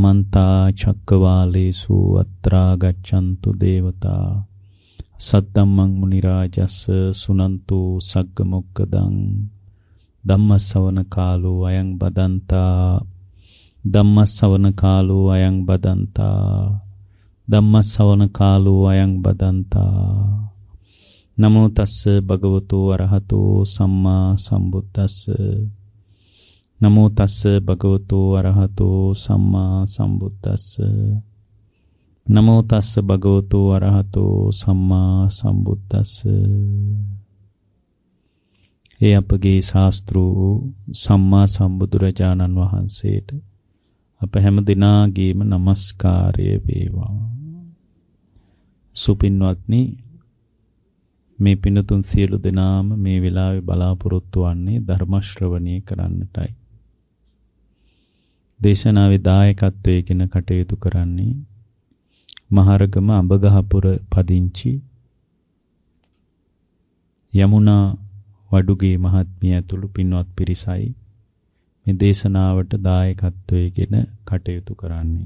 समन्ता चक्रवालेषु अत्रा गच्छन्तु देवता सद्धम्मं मुनिराजस्य सुनन्तु सग्गमुक्कदं धम्मसवන කාලෝ අයං බදන්තා ධම්මසවන කාලෝ අයං බදන්තා ධම්මසවන කාලෝ අයං බදන්තා නමෝ තස්ස භගවතු අරහතෝ සම්මා සම්බුද්දස්ස නමෝ තස්ස භගවතු අරහතෝ සම්මා සම්බුද්දස්ස නමෝ තස්ස භගවතු අරහතෝ සම්මා සම්බුද්දස්ස. ඒ අපගේ ශාස්ත්‍රූ සම්මා සම්බුදුරජාණන් වහන්සේට අප හැම දිනාගේම নমස්කාරය වේවා. සුපින්වත්නි, මේ පින්තුන් සියලු දෙනාම මේ වෙලාවේ බලාපොරොත්තු වන්නේ ධර්ම ශ්‍රවණය කරන්නටයි. දේශනාවේ දායකත්වයෙන් කටයුතු කරන්නේ මහරගම අඹගහපුර පදිංචි යමුනා වඩුගේ මහත්මිය ඇතුළු පින්වත් පිරිසයි මේ දේශනාවට දායකත්වයෙන් කටයුතු කරන්නේ.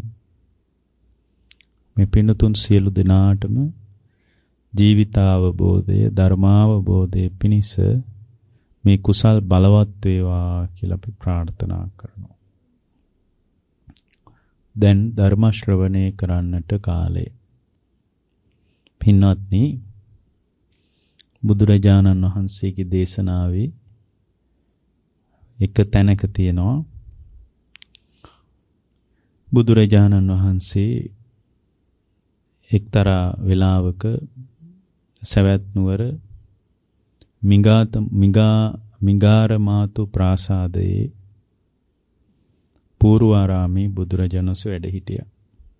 මේ පින්තුන් සියලු දෙනාටම ජීවිතාවබෝධය ධර්මාවබෝධය පිණිස මේ කුසල් බලවත් වේවා කියලා අපි ප්‍රාර්ථනා කරනවා. දැන් ධර්ම ශ්‍රවණය කරන්නට කාලය. පින්වත්නි, බුදුරජාණන් වහන්සේගේ දේශනාවේ එක තැනක තියෙනවා බුදුරජාණන් වහන්සේ එක්තරා වෙලාවක සවැත් නුවර මිගාරමාතු ප්‍රාසාදයේ පූර්වාරාමේ බුදුරජාණන් වහන්සේ වැඩ හිටියා.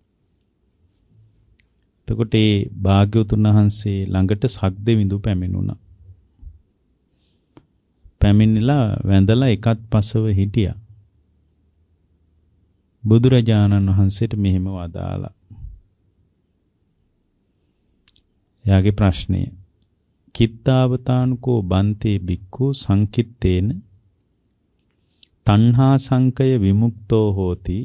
එතකොට ඒ භාග්‍යවතුන් වහන්සේ ළඟට සක්දෙවිඳු පැමිණුණා. පැමිණිලා වැඳලා එකත් පසව හිටියා. බුදුරජාණන් වහන්සේට මෙහෙම වදාලා. එයාගේ ප්‍රශ්නය කිත්තාවතානුකෝ බන්තේ බික්ඛු සංකිත්තේන තණ්හා සංකය විමුක්තෝ හෝති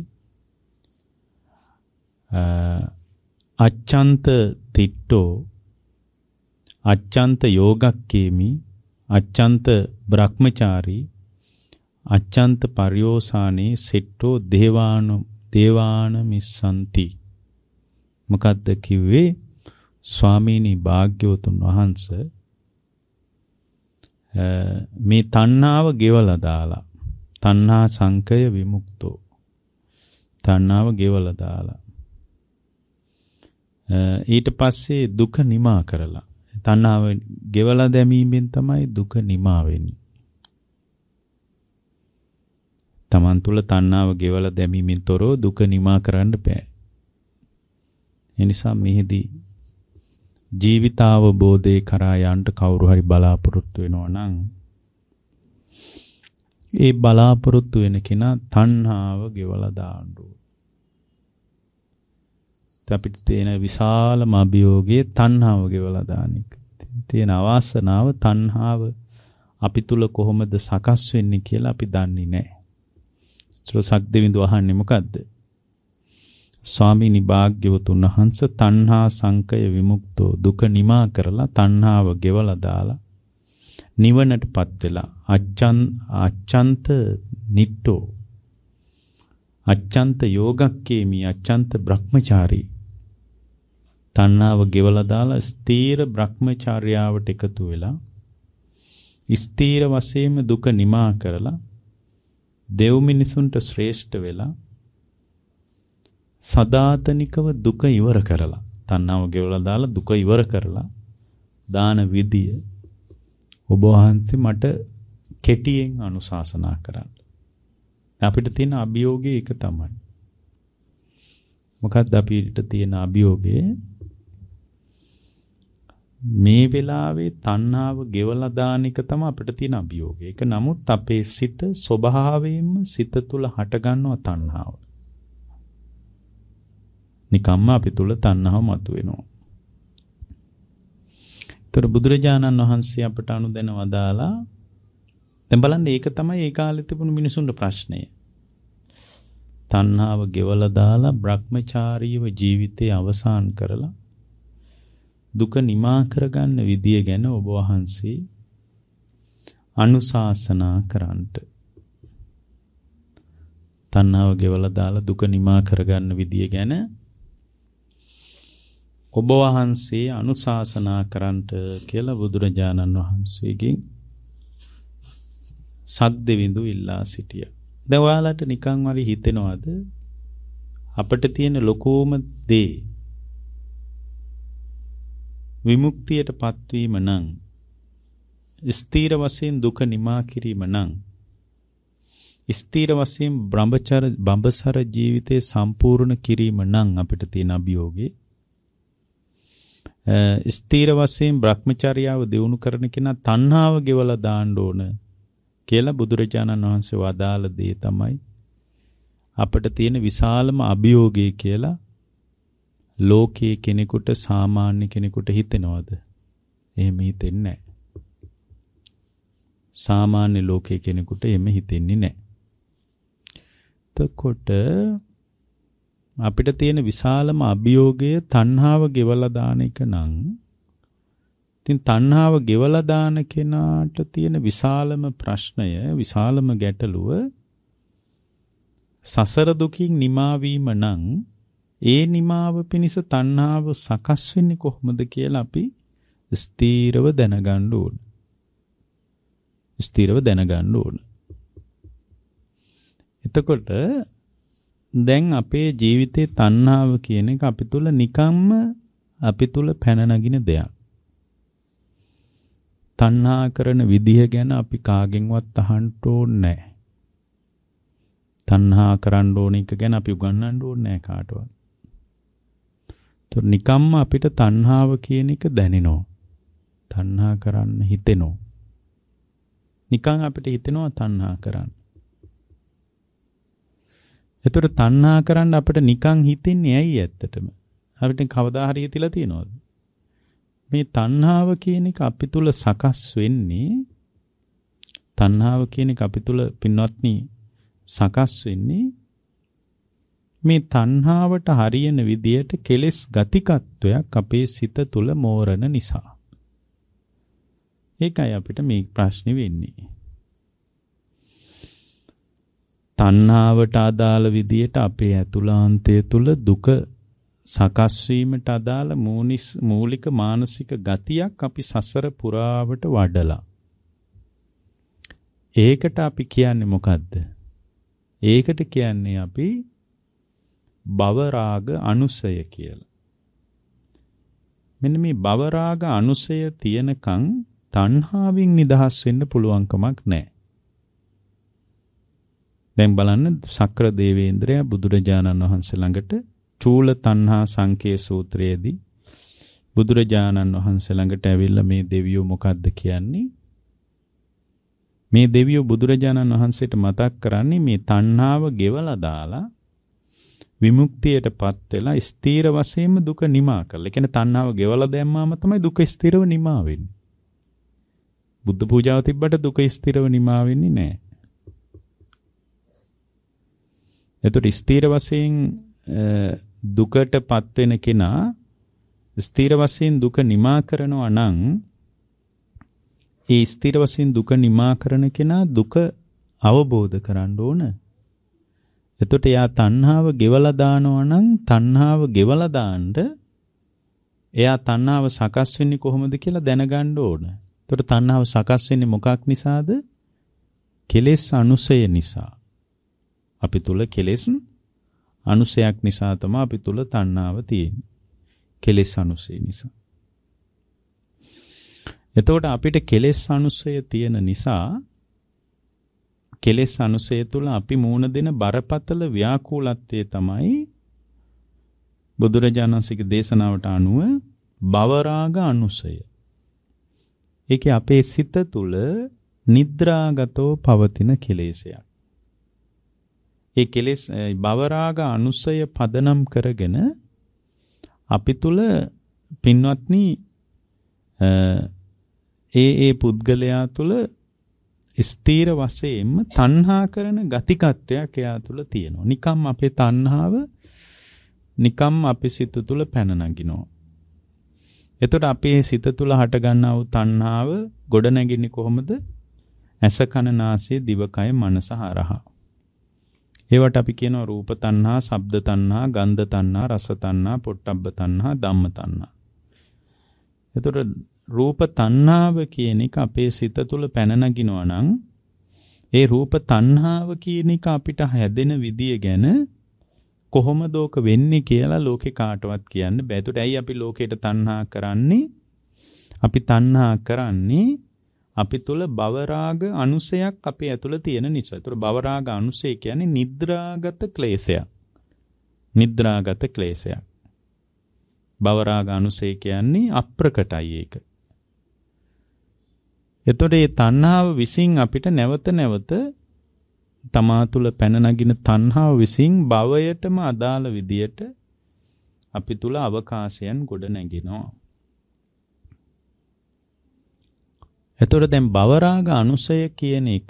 අච්ඡන්ත තිට්ඨෝ අච්ඡන්ත යෝගක්කේමි අච්ඡන්ත බ්‍රහ්මචාරී අච්ඡන්ත පරියෝසානේ සෙට්ඨෝ දේවාන මිස්සන්ති. මොකද්ද කිව්වේ? ස්වාමීනි භාග්‍යවතුන් වහන්සේ මේ තණ්හාව ගෙවලා දාලා තණ්හා සංකය විමුක්තෝ තණ්හාව ගෙවලා දාලා ඊට පස්සේ දුක නිමා කරලා තණ්හාව ගෙවලා දැමීමෙන් තමයි දුක නිමා වෙන්නේ. තමන් තුළ තණ්හාව ගෙවලා දැමීමෙන් තොරව දුක නිමා කරන්න බෑ. ඒ නිසා මෙහිදී ජීවිතාවබෝධය කරා යන්න කවුරු හරි බලාපොරොත්තු වෙනවා නම් ඒ බලාපොරොත්තු වෙන කෙනා තණ්හාව ගෙවලා දාන්න ඕන. අපිට තියෙන විශාලම අභියෝගයේ තණ්හාව ගෙවලා දාන එක. තියෙන අවාසනාව තණ්හාව අපි තුල කොහොමද සකස් වෙන්නේ කියලා අපි දන්නේ නැහැ. සක්දෙවිඳු අහන්නේ මොකද්ද? ස්වාමීනි භාග්‍යවතුන් වහන්සේ තණ්හා සංකය විමුක්තෝ දුක නිමා කරලා තණ්හාව ගෙවලා දාලා නිවනටපත් වෙලා අච්ඡන්ත නිට්ඨෝ අච්ඡන්ත යෝගක්කේමි අච්ඡන්ත බ්‍රහ්මචාරී තණ්හාව ගෙවලා දාලා ස්ථීර බ්‍රහ්මචාර්යාවට එකතු වෙලා ස්ථීර වශයෙන්ම දුක නිමා කරලා දෙව් මිනිසුන්ට ශ්‍රේෂ්ඨ වෙලා සදාතනිකව දුක ඉවර කරලා තණ්හාව ගෙවලා දාලා දුක ඉවර කරලා දාන විදිය ඔබ වහන්සේ මට කෙටියෙන් අනුශාසනා කරන්න. අපිට තියෙන අභියෝගය එක තමයි. මොකක්ද අපිට තියෙන අභියෝගය? මේ වෙලාවේ තණ්හාව ගෙවලා දාන එක තමයි අපිට තියෙන අභියෝගය. ඒක නමුත් අපේ සිත ස්වභාවයෙන්ම සිත තුල හට ගන්නවා තණ්හාව. නිකම්ම අපි තුල තණ්හාව මතුවෙනවා. ඒතර බුදුරජාණන් වහන්සේ අපට අනුදැන වදාලා දැන් බලන්න ඒක තමයි ඒ කාලේ තිබුණු මිනිසුන්ගේ ප්‍රශ්නය. තණ්හාව ගෙවලා දාලා බ්‍රහ්මචාරීව ජීවිතේ අවසන් කරලා දුක නිමා කරගන්න විදිය ගැන ඔබ වහන්සේ අනුශාසනා කරන්නට. තණ්හාව ගෙවලා දාලා දුක නිමා කරගන්න විදිය ගැන ඔබ වහන්සේ අනුශාසනා කරන්නට කියලා බුදුරජාණන් වහන්සේගෙන් සද්දෙවිඳු ඉල්ලා සිටියා. දැන් ඔයාලට නිකන් වරි හිතෙනවද අපිට තියෙන ලොකෝම දේ විමුක්තියටපත් වීම නම් ස්ථීර වශයෙන් දුක නිමා කිරීම නම් ස්ථීර වශයෙන් බඹසර ජීවිතේ සම්පූර්ණ කිරීම නම් අපිට තියෙන අභියෝගේ ස්ථීර වශයෙන් භ්‍රමචර්යාව දියුණු කරන කෙනා තණ්හාව ගෙවලා දාන්න ඕන කියලා බුදුරජාණන් වහන්සේ වදාළ දේ තමයි අපිට තියෙන විශාලම අභියෝගය කියලා ලෝකයේ කෙනෙකුට සාමාන්‍ය කෙනෙකුට හිතෙනවද? එහෙම හිතෙන්නේ නැහැ. සාමාන්‍ය ලෝකයේ කෙනෙකුට එහෙම හිතෙන්නේ නැහැ. එතකොට අපිට තියෙන විශාලම අභියෝගය තණ්හාව ගෙවලා දාන එක නම් ඉතින් තණ්හාව ගෙවලා දාන කෙනාට තියෙන විශාලම ප්‍රශ්නය විශාලම ගැටලුව සසර දුකින් නිමා වීම නම් ඒ නිමාව පිණිස තණ්හාව සකස් වෙන්නේ කොහොමද කියලා අපි ස්ථීරව දැනගන්න ඕන. ස්ථීරව දැනගන්න ඕන. එතකොට දැන් අපේ ජීවිතේ තණ්හාව කියන එක අපි තුල නිකම්ම අපි තුල පැන නගින දෙයක්. තණ්හා කරන විදිහ ගැන අපි කාගෙන්වත් අහන්න ඕනේ නැහැ. තණ්හා කරන්න ඕන එක ගැන අපි උගන්වන්න ඕනේ නැහැ කාටවත්. නිකම්ම අපිට තණ්හාව කියන එක දැනෙනවා. තණ්හා කරන්න හිතෙනවා. නිකන් අපිට හිතෙනවා තණ්හා කරන්න. ඒතර තණ්හා කරන්න අපිට නිකන් හිතෙන්නේ ඇයි ඇත්තටම? අපිට කවදා හරි හිතලා තියෙනවද? මේ තණ්හාව කියන එක අපි තුල සකස් වෙන්නේ තණ්හාව කියන එක අපි තුල පින්වත්නි සකස් වෙන්නේ මේ තණ්හාවට හරියන විදියට කෙලෙස් ගතිකත්වයක් අපේ සිත තුල මෝරණ නිසා. ඒකයි අපිට මේ ප්‍රශ්නේ වෙන්නේ. තණ්හාවට අදාළ විදියට අපේ ඇතුළාන්තය තුල දුක සකස් වීමට අදාළ මූලික මානසික ගතියක් අපි සසර පුරාවට වඩලා. ඒකට අපි කියන්නේ මොකද්ද? ඒකට කියන්නේ අපි භව රාග අනුසය කියලා. මෙන්න මේ භව රාග අනුසය තියෙනකන් තණ්හාවෙන් නිදහස් වෙන්න පුළුවන් කමක් නැහැ. දැන් බලන්න සක්‍ර දේවේන්ද්‍රයා බුදුරජාණන් වහන්සේ ළඟට චූල තණ්හා සංකේ සූත්‍රයේදී බුදුරජාණන් වහන්සේ ළඟට ඇවිල්ලා මේ දෙවියෝ මොකද්ද කියන්නේ? මේ දෙවියෝ බුදුරජාණන් වහන්සේට මතක් කරන්නේ මේ තණ්හාව ගෙවලා දාලා විමුක්තියටපත් වෙලා ස්ථීර වශයෙන්ම දුක නිමා කරලා. ඒ කියන්නේ තණ්හාව ගෙවලා දැම්මාම තමයි දුක ස්ථිරව නිමා වෙන්නේ. බුද්ධ පූජාව තිබ්බට දුක ස්ථිරව නිමා වෙන්නේ නැහැ. එතකොට ස්ථීර වශයෙන් දුකටපත් වෙන කෙනා ස්ථීර වශයෙන් දුක නිමා කරනවා නම් ඒ ස්ථීර වශයෙන් දුක නිමා කරන කෙනා දුක අවබෝධ කරගන්න ඕන. එතකොට යා තණ්හාව ගෙවලා දානවා නම් තණ්හාව ගෙවලා දාන්න එයා තණ්හාව සකස් වෙන්නේ කොහොමද කියලා දැනගන්න ඕන. එතකොට තණ්හාව සකස් වෙන්නේ මොකක් නිසාද? කෙලෙස් අනුසය නිසා. අපි තුල කෙලෙස් අනුසයක් නිසා තමයි අපි තුල තණ්හාව තියෙන්නේ. කෙලෙස් අනුසය නිසා. එතකොට අපිට කෙලෙස් අනුසය තියෙන නිසා කෙලෙස් අනුසය තුල අපි මූණ දෙන බරපතල ව්‍යාකූලත්වයේ තමයි බුදුරජාණන් වහන්සේගේ දේශනාවට අනුව භවරාග අනුසය. ඒකේ අපේ සිත තුල නිද්‍රාගතව පවතින කෙලෙසයක්. ඒ කෙලෙස් භවරාග අනුසය පදනම් කරගෙන අපි තුල පින්වත්නි ඒ පුද්ගලයා තුල ස්ථීර වශයෙන්ම තණ්හා කරන ගතිකත්වයක් එයා තුල තියෙනවා. නිකම් අපේ තණ්හාව නිකම් අපේ සිත තුල පැන නගිනවා. එතකොට අපේ සිත තුල හට ගන්නා වූ තණ්හාව ගොඩ නැගින්නේ කොහොමද? ඇස කන නාසය දිවකය මනස හරහා. ඒවට අපි කියනවා රූප තණ්හා, ශබ්ද තණ්හා, ගන්ධ තණ්හා, රස තණ්හා, පොට්ටබ්බ තණ්හා, ධම්ම තණ්හා. එතකොට රූප තණ්හාව කියන එක අපේ සිත තුළ පැන නගිනවා නම් ඒ රූප තණ්හාව කියන එක අපිට හැදෙන විදිය ගැන කොහොමද ඕක වෙන්නේ කියලා ලෝකේ කාටවත් කියන්න බෑ. ඒකට ඇයි අපි ලෝකයට තණ්හා කරන්නේ? අපි තණ්හා කරන්නේ අපි තුල භවරාග අනුසයක් අපේ ඇතුළ තියෙන නිසා. ඒතර භවරාග අනුසය කියන්නේ නිද්‍රාගත ක්ලේශයක්. නිද්‍රාගත ක්ලේශයක්. භවරාග අනුසය කියන්නේ අප්‍රකටයි ඒක. එතකොට මේ තණ්හාව විසින් අපිට නැවත නැවත තමා තුළ පැන නගින තණ්හාව විසින් භවයටම අදාළ විදියට අපි තුළ අවකාශයන් ගොඩ නැගිනවා. එතකොට දැන් භවරාග අනුසය කියන එක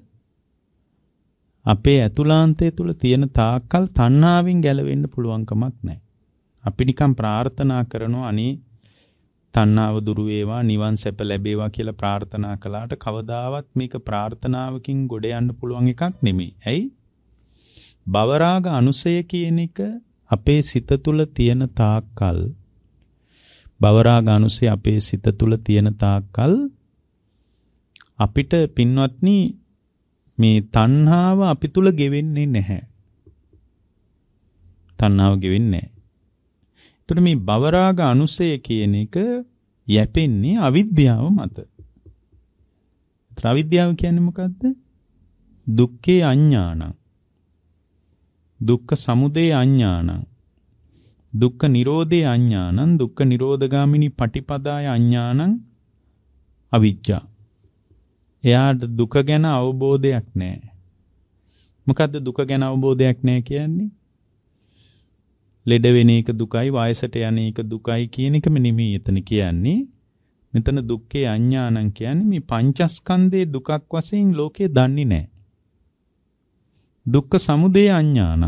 අපේ ඇතුළාන්තය තුළ තියෙන තාක්කල් තණ්හාවෙන් ගැලවෙන්න පුළුවන් කමක් නැහැ. අපි නිකන් ප්‍රාර්ථනා කරනවා අනේ තණ්හාව දුරු වේවා නිවන් සැප ලැබේවා කියලා ප්‍රාර්ථනා කළාට කවදාවත් මේක ප්‍රාර්ථනාවකින් ගොඩ යන්න පුළුවන් එකක් නෙමෙයි. ඇයි? භවරාග අනුසය කියන එක අපේ සිත තුළ තියෙන තාක්කල් භවරාග අනුසය අපේ සිත තුළ තියෙන තාක්කල් අපිට පින්වත්නි මේ තණ්හාව අපි තුල ගෙවෙන්නේ නැහැ. තණ්හාව ගෙවෙන්නේ නැහැ. එතකොට මේ භවරාග අනුසය කියන එක යැපෙන්නේ අවිද්‍යාව මත. අවිද්‍යාව කියන්නේ මොකද්ද? දුක්ඛේ අඥානං. දුක්ඛ සමුදය අඥානං. දුක්ඛ නිරෝධේ අඥානං. දුක්ඛ නිරෝධගාමිනී පටිපදාය අඥානං අවිජ්ජා. එයාට දුක ගැන අවබෝධයක් නැහැ. මොකද්ද දුක ගැන අවබෝධයක් නැහැ කියන්නේ? ලෙඩ වෙන එක දුකයි, වයසට යන එක දුකයි කියන එකම නෙමෙයි එතන කියන්නේ. මෙතන දුක්ඛේ අඥානං කියන්නේ මේ පංචස්කන්ධයේ දුකක් වශයෙන් ලෝකේ දන්නේ නැහැ. දුක්ඛ සමුදය අඥානං.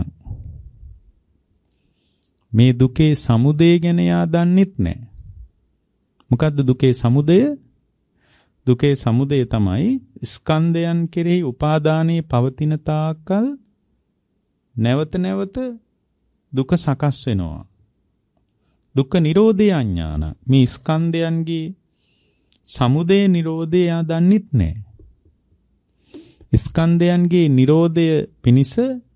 මේ දුකේ සමුදය ගැන යා දන්නෙත් නැහැ. මොකද්ද දුකේ සමුදය? දුකේ සමුදය තමයි ස්කන්ධයන් කෙරෙහි උපාදානයේ පවතින තාක්කල් නැවත නැවත දුක සකස් වෙනවා. දුක්ඛ නිරෝධේ අඥාන. මේ ස්කන්ධයන්ගේ සමුදය නිරෝධය යා දන්නෙත් නැහැ. ස්කන්ධයන්ගේ නිරෝධය පිණිස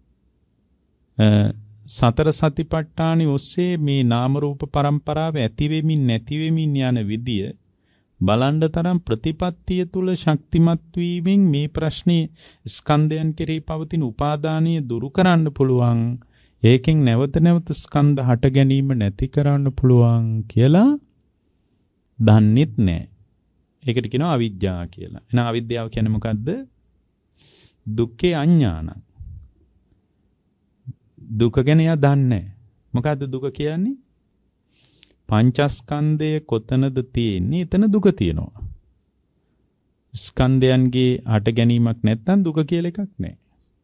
සතර සතිපට්ඨානෙ ඔස්සේ මේ නාම රූප පරම්පරාව ඇති වෙමින් නැති වෙමින් යන විදිය බලන්න තරම් ප්‍රතිපත්තිය තුල ශක්තිමත් වීමෙන් මේ ප්‍රශ්නේ ස්කන්ධයන් කෙරෙහි පවතින උපාදානීය දුරු කරන්න පුළුවන්. ඒකෙන් නැවත නැවත ස්කන්ධ හට ගැනීම නැති කරන්න පුළුවන් කියලා දන්නෙත් නැහැ. ඒකට කියනවා අවිද්‍යාව කියලා. එහෙනම් අවිද්‍යාව කියන්නේ මොකද්ද? දුක්ඛේ අඥාන. දුක ගැන යා දන්නේ නැහැ. මොකද්ද දුක කියන්නේ? පංචස්කන්ධය කොතනද තියෙන්නේ? එතන දුක තියෙනවා. ස්කන්ධයන්ගේ හට ගැනීමක් නැත්නම් දුක කියලා එකක් නැහැ.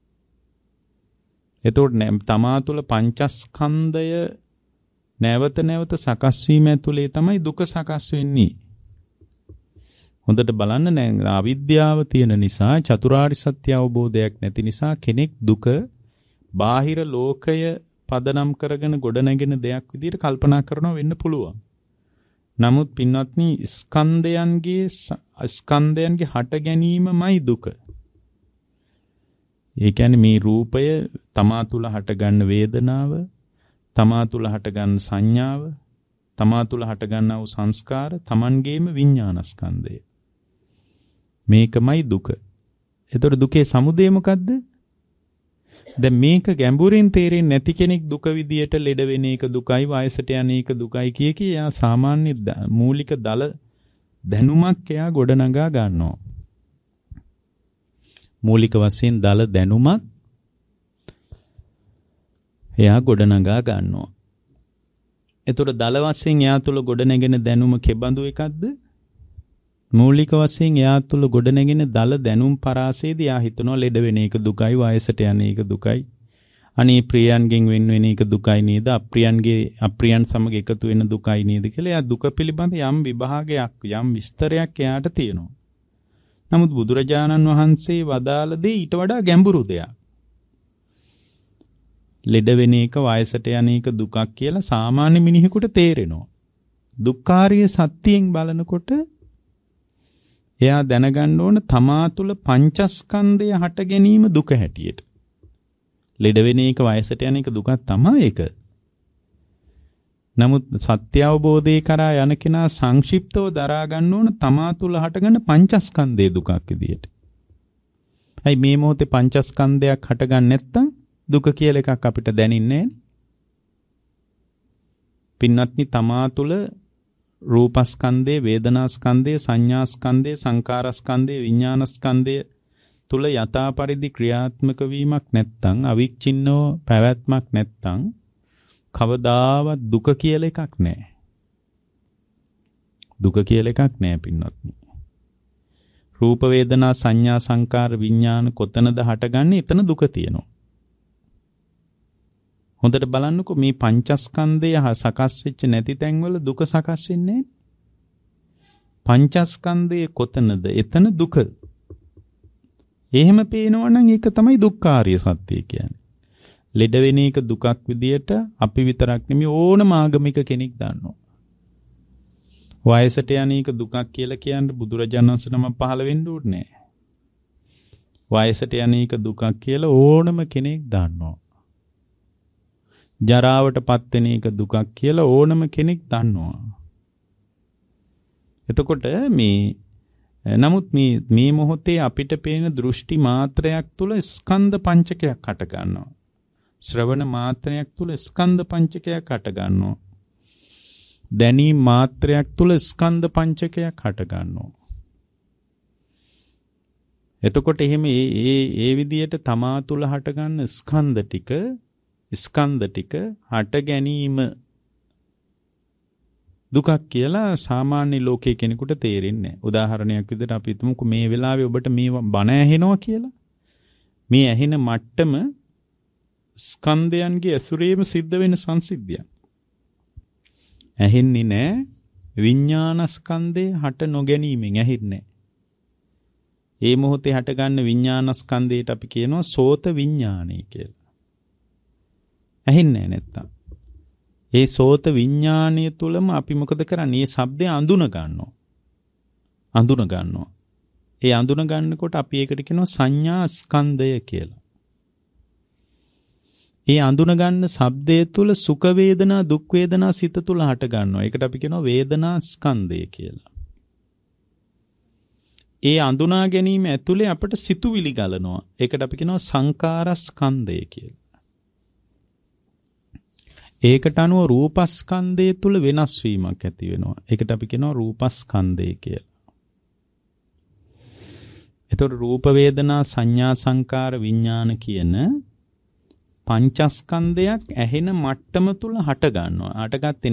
එතකොට තමා තුළ පංචස්කන්ධය නැවත නැවත සකස් වීම ඇතුලේ තමයි දුක සකස් වෙන්නේ. හොඳට බලන්න නෑ අවිද්‍යාව තියෙන නිසා චතුරාර්ය සත්‍ය අවබෝධයක් නැති නිසා කෙනෙක් දුක බාහිර ලෝකය පදනම් කරගෙන ගොඩනැගෙන දෙයක් විදිහට කල්පනා කරනවා වෙන්න පුළුවන්. නමුත් පින්වත්නි ස්කන්ධයන්ගේ හට ගැනීමමයි දුක. ඒ කියන්නේ මේ රූපය තමා තුළ හටගන්න වේදනාව, තමා තුළ හටගන්න සංඥාව, තමා තුළ හටගන්නා වූ සංස්කාර, තමන්ගේම විඥානස්කන්ධය. මේකමයි දුක. එතකොට දුකේ සමුදය මොකද්ද? දැන් මේක ගැඹුරින් තේරෙන්නේ නැති කෙනෙක් දුක විදියට ලෙඩ වෙන එක දුකයි, වයසට යන එක දුකයි කිය එයා සාමාන්‍ය මූලික දල දැනුමක් එයා ගොඩනගා ගන්නවා. මූලික වශයෙන් දල දැනුමක් එයා ගොඩනගා ගන්නවා. එතකොට දල වශයෙන් එයා තුළ ගොඩනැගෙන දැනුම කෙබඳු එකක්ද? මූලික වශයෙන් එයා තුළ ගොඩනැගෙන දල දැනුම් පරාසයේදී එයා හිතනවා ලෙඩ වෙන එක දුකයි, වයසට යන එක දුකයි. අනේ ප්‍රියයන්ගෙන් වෙන වෙන එක දුකයි නේද? අප්‍රියයන් සමග එකතු වෙන දුකයි නේද කියලා එයා දුක පිළිබඳ යම් විභාගයක්, යම් විස්තරයක් එයාට තියෙනවා. නමුත් බුදුරජාණන් වහන්සේ වදාළ දේ ඊට වඩා ගැඹුරු දෙයක්. ලෙඩ වෙන එක, වයසට යන එක දුකක් කියලා සාමාන්‍ය මිනිහෙකුට තේරෙනවා. දුක්ඛාරිය සත්‍යයෙන් බලනකොට එයා දැනගන්න ඕන තමා තුළ පංචස්කන්ධය හට ගැනීම දුක හැටියට. ලෙඩ වෙන එක, වයසට යන එක දුකක් තමයි ඒක. නමුත් සත්‍ය අවබෝධය කරා යන කෙනා සංක්ෂිප්තව දරා ගන්න ඕන තමා තුළ හටගන්න පංචස්කන්ධයේ දුකක් විදියට. හයි මේ මොහොතේ පංචස්කන්ධයක් හටගන්නේ නැත්තම් දුක කියලා එකක් අපිට දැනෙන්නේ නැහැ. පින්වත්නි, තමා තුළ රූපස්කන්ධය, වේදනාස්කන්ධය, සංඥාස්කන්ධය, සංකාරස්කන්ධය, විඥානස්කන්ධය තුල යථා පරිදි ක්‍රියාත්මක වීමක් නැත්තම්, අවිච්ඡින්නව පැවැත්මක් නැත්තම් කවදාවත් දුක කියලා එකක් නැහැ. දුක කියලා එකක් නැහැ පින්වත්නි. රූප වේදනා සංඥා සංකාර විඥාන කොතනද හටගන්නේ? එතන දුක තියෙනවා. හොඳට බලන්නකෝ මේ පංචස්කන්ධය සකස් වෙච්ච නැති තැන්වල දුක සකස් වෙන්නේ නැහැ. පංචස්කන්ධයේ කොතනද? එතන දුක. එහෙම පේනවනම් ඒක තමයි දුක්ඛාරිය සත්‍ය කියන්නේ. ලෙඩ වෙන එක දුකක් විදියට අපි විතරක් නෙමෙයි ඕනම ආගමික කෙනෙක් දන්නවා. වයසට යන එක දුකක් කියලා කියන්නේ බුදුරජාණන් වහන්සේ නම පහළ වෙන්න ඕනේ නැහැ. වයසට යන එක දුකක් කියලා ඕනම කෙනෙක් දන්නවා. ජරාවටපත් වෙන එක දුකක් කියලා ඕනම කෙනෙක් දන්නවා. එතකොට නමුත් මේ මොහොතේ අපිට පේන දෘෂ්ටි මාත්‍රයක් තුල ස්කන්ධ පංචකයක් හට ගන්නවා. ශ්‍රවණ මාත්‍රයක් තුල ස්කන්ධ පංචකයක් හට ගන්නවා. දැනීම මාත්‍රයක් තුල ස්කන්ධ පංචකයක් හට ගන්නවා. එතකොට එහෙම ඒ විදියට තමා තුල හට ගන්න ස්කන්ධ ටික හට ගැනීම දුකක් කියලා සාමාන්‍ය ලෝකයේ කෙනෙකුට තේරෙන්නේ නැහැ. උදාහරණයක් විදිහට අපි හිතමුකෝ මේ වෙලාවේ ඔබට මේ බණ ඇහෙනවා කියලා. මේ ඇහෙන මට්ටම ස්කන්ධයන්ගේ ඇසුරේම සිද්ධ වෙන සංසිද්ධියක්. ඇහෙන්නේ නැහැ. විඥාන ස්කන්ධේ හට නොගැනීමෙන් ඇහෙන්නේ. ඒ මොහොතේ හට ගන්න විඥාන ස්කන්ධයට අපි කියනවා සෝත විඥානය කියලා. ඇහෙන්නේ නැත්තම්. ඒ සෝත විඥානීය තුලම අපි මොකද කරන්නේ? මේ ශබ්දය අඳුන ගන්නවා. ඒ අඳුන ගන්නකොට අපි ඒකට කියනවා සංඥා ස්කන්ධය කියලා. ඒ අඳුන ගන්න ශබ්දය තුල සුඛ වේදනා, දුක් වේදනා සිත තුල හට ගන්නවා. ඒකට අපි කියනවා වේදනා ස්කන්ධය කියලා. ඒ අඳුනා ගැනීම ඇතුලේ අපිට සිතුවිලි ගලනවා. ඒකට අපි කියනවා සංකාර ස්කන්ධය කියලා. ඒකට අනුව රූපස්කන්ධය තුල වෙනස් වීමක් ඇති වෙනවා. ඒකට අපි කියනවා රූපස්කන්ධය කියලා. එතකොට රූප වේදනා සංඥා සංකාර විඥාන කියන පංචස්කන්ධයක් ඇහෙන මට්ටම තුල හට ගන්නවා. හටගත්තේ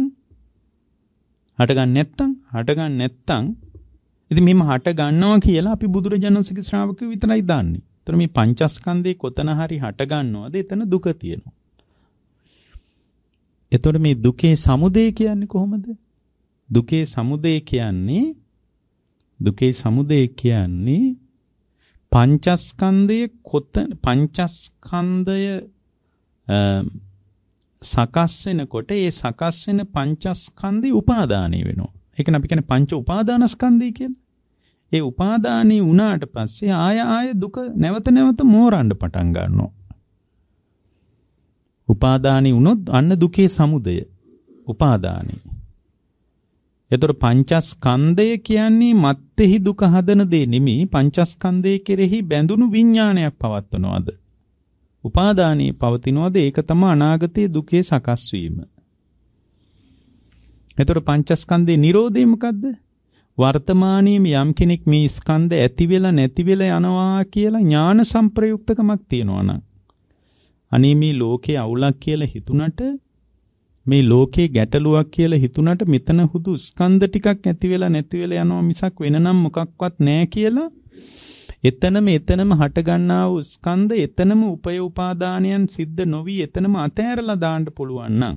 නැත්තම් ඉතින් මෙහෙම හට ගන්නවා කියලා අපි බුදුරජාණන් වහන්සේගේ ශ්‍රාවකයෝ විතරයි දන්නේ. ඒතර මේ පංචස්කන්ධේ කොතන හරි හට ගන්නවද? එතන දුක තියෙනවා. එතකොට මේ දුකේ සමුදය කියන්නේ කොහොමද? දුකේ සමුදය කියන්නේ පංචස්කන්ධය සකස් වෙනකොට ඒ සකස් වෙන පංචස්කන්ධය උපාදානය වෙනවා. ඒකන අපි කියන්නේ පංච උපාදානස්කන්ධය කියලා. ඒ උපාදානී වුණාට පස්සේ ආය දුක නැවත මෝරන්න පටන් ගන්නවා. උපාදානී වුණොත් අන්න දුකේ සමුදය. උපාදානී. එතකොට පංචස්කන්ධය කියන්නේ මත්ෙහි දුක හදන දේ නෙමෙයි. පංචස්කන්ධයේ කෙරෙහි බැඳුණු විඥානයක් පවත්වනවාද? උපාදානී පවතිනවාද? ඒක තමයි අනාගතයේ දුකේ සකස් වීම. එතකොට පංචස්කන්ධේ නිරෝධය මොකද්ද? වර්තමානයේ යම් කෙනෙක් මේ ස්කන්ධ ඇති වෙලා නැති වෙලා යනවා කියලා ඥාන සංප්‍රයුක්තකමක් තියෙනවා නම් අනේ මේ ලෝකේ අවුලක් කියලා හිතුණට මේ ලෝකේ ගැටලුවක් කියලා හිතුණට මෙතන හුදු ස්කන්ධ ටිකක් ඇති වෙලා නැති වෙලා යනවා මිසක් වෙන නම් මොකක්වත් නැහැ කියලා එතනම හට ගන්නා වූ ස්කන්ධ එතනම උපය උපාදානයන් සිද්ධ නොවි එතනම අතෑරලා දාන්න පුළුවන් නම්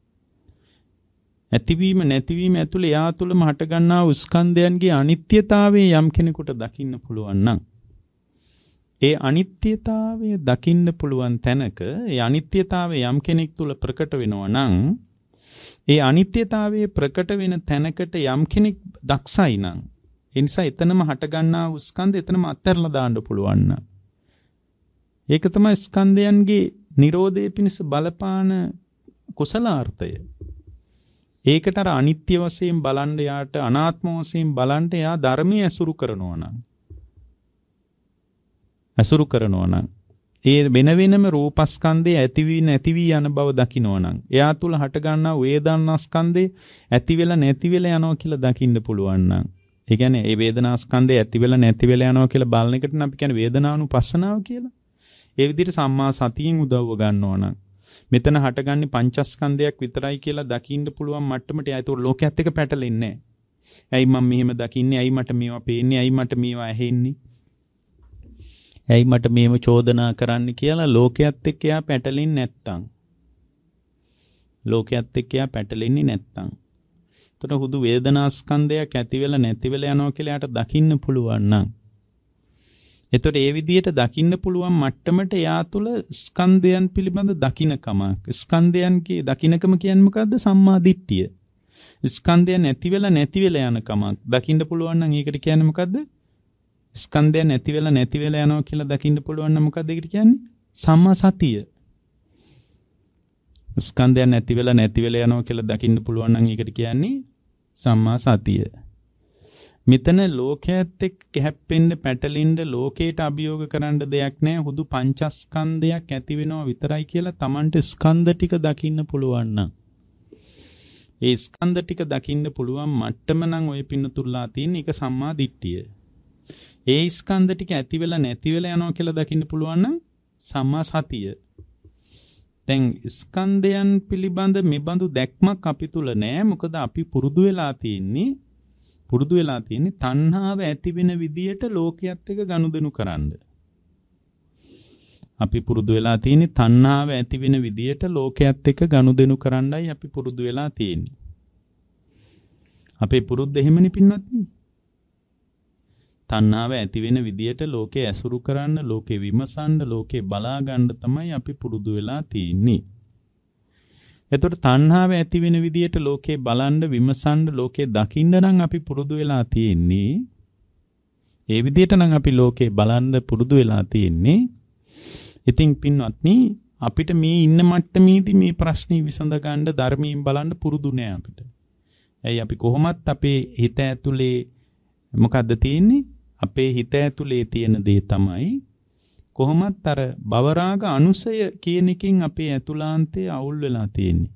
ඇතිවීම නැතිවීම ඇතුළේ යා තුළම හට ගන්නා වූ ස්කන්ධයන්ගේ අනිත්‍යතාවය යම් කෙනෙකුට දකින්න පුළුවන් නම් ඒ අනිත්‍යතාවය දකින්න පුළුවන් තැනක ඒ අනිත්‍යතාවය යම් කෙනෙක් තුළ ප්‍රකට වෙනවා නම් ඒ අනිත්‍යතාවයේ ප්‍රකට වෙන තැනකට යම් කෙනෙක් දක්ෂයි නම් ඒ නිසා එතනම හට ගන්නා වූ ස්කන්ධ එතනම අත්හැරලා දාන්න පුළුවන් නම් ඒක තමයි ස්කන්ධයන්ගේ Nirodhe පිණිස බලපාන කුසලාර්ථය. ඒකට අර අනිත්‍ය වශයෙන් බලන්න යාට අනාත්ම වශයෙන් බලන්න යා ධර්මයේ ඇසුරු කරනවා නම් ඒ වෙන වෙනම රූපස්කන්ධයේ ඇතිවි නැතිවි යන බව දකිනවා නම් එයා තුල හට ගන්නා වේදනාස්කන්ධේ ඇති වෙලා නැති වෙලා යනවා කියලා දකින්න පුළුවන් නම් ඒ කියන්නේ ඒ වේදනාස්කන්ධේ ඇති වෙලා නැති වෙලා යනවා කියලා බලන එකට නම් අපි කියන්නේ වේදනානුපස්සනාව කියලා. ඒ විදිහට සම්මා සතියෙන් උදව්ව ගන්නවා නම් මෙතන හටගන්නේ පංචස්කන්ධයක් විතරයි කියලා දකින්න පුළුවන් මට්ටමට එයා ඒක ලෝකයේත් එක පැටලෙන්නේ නැහැ. ඇයි මම මෙහෙම දකින්නේ? ඇයි මට මේවා පේන්නේ? ඇයි මට මේවා ඇහෙන්නේ? ඇයි මට මේව චෝදනා කරන්න කියලා ලෝකයේත් එක්ක එයා පැටලෙන්නේ නැත්තම්. ලෝකයේත් එක්ක එයා පැටලෙන්නේ නැත්තම්. එතකොට හුදු වේදනාස්කන්ධයක් ඇති වෙලා නැති වෙලා යනවා කියලා එයාට දකින්න පුළුවන් නම්. එතකොට ඒ විදිහට දකින්න පුළුවන් මට්ටමට එයා තුළ ස්කන්ධයන් පිළිබඳ දකින්නකමක්. ස්කන්ධයන්ගේ දකින්නකම කියන්නේ මොකද්ද? සම්මා දිට්ඨිය. ස්කන්ධයන් නැති වෙලා යන කමක් දකින්න පුළුවන් නම් ඒකට කියන්නේ මොකද්ද? ස්කන්ධයන් නැති වෙලා යනවා කියලා දකින්න පුළුවන් නම් මොකද්ද ඒකට කියන්නේ? සම්මා සතිය. ස්කන්ධයන් නැති වෙලා යනවා කියලා දකින්න පුළුවන් නම් ඒකට කියන්නේ සම්මා සතිය. මෙතන ලෝකයේත් එක්ක හැප්පෙන්න පැටලෙන්න ලෝකයට අභියෝග කරන්න දෙයක් නැහැ. හුදු පංචස්කන්ධයක් ඇති වෙනවා විතරයි කියලා Tamanට ස්කන්ධ ටික දකින්න පුළුවන් නම් ඒ ස්කන්ධ ටික දකින්න පුළුවන් මට්ටම නම් ඔය පින්නතුල්ලා තියෙන එක සම්මා දිට්ඨිය. ඒ ස්කන්ධ ටික ඇති වෙලා නැති වෙලා යනවා කියලා දකින්න පුළුවන් නම් සම්මා සතිය. දැන් ස්කන්ධයන් පිළිබඳ මෙබඳු දැක්මක් අපි තුල නැහැ. මොකද අපි පුරුදු වෙලා තියෙන්නේ තණ්හාව ඇති වෙන විදියට ලෝකයේත් එක්ක ගනුදෙනු කරන්න. අපි පුරුදු වෙලා තියෙන්නේ තණ්හාව ඇති වෙන විදියට ලෝකයේත් එක්ක ගනුදෙනු කරන්නයි අපි පුරුදු වෙලා තියෙන්නේ. අපේ පුරුද්ද එහෙමනේ පින්වත්නි. තණ්හාව ඇති වෙන විදියට ලෝකේ ඇසුරු කරන්න, ලෝකේ විමසන්න, ලෝකේ බලා ගන්න තමයි අපි පුරුදු වෙලා තියෙන්නේ. එතකොට තණ්හාව ඇති වෙන විදියට ලෝකේ බලන්න, විමසන්න, ලෝකේ දකින්න නම් අපි පුරුදු වෙලා තියෙන්නේ. ඒ විදියට නම් අපි ලෝකේ බලන්න පුරුදු වෙලා තියෙන්නේ. ඉතින් පින්වත්නි අපිට මේ ඉන්න මට්ටමේදී මේ ප්‍රශ්නේ විසඳ ගන්න ධර්මයෙන් බලන්න පුරුදු නෑ අපිට. ඇයි අපි කොහොමත් අපේ හිත ඇතුලේ මොකද්ද තියෙන්නේ? අපේ හිත ඇතුලේ තියෙන දේ තමයි කොහොමත් අර භවරාග අනුසය කියන එකෙන් අපේ ඇතුළාන්තයේ අවුල් වෙලා තියෙන්නේ.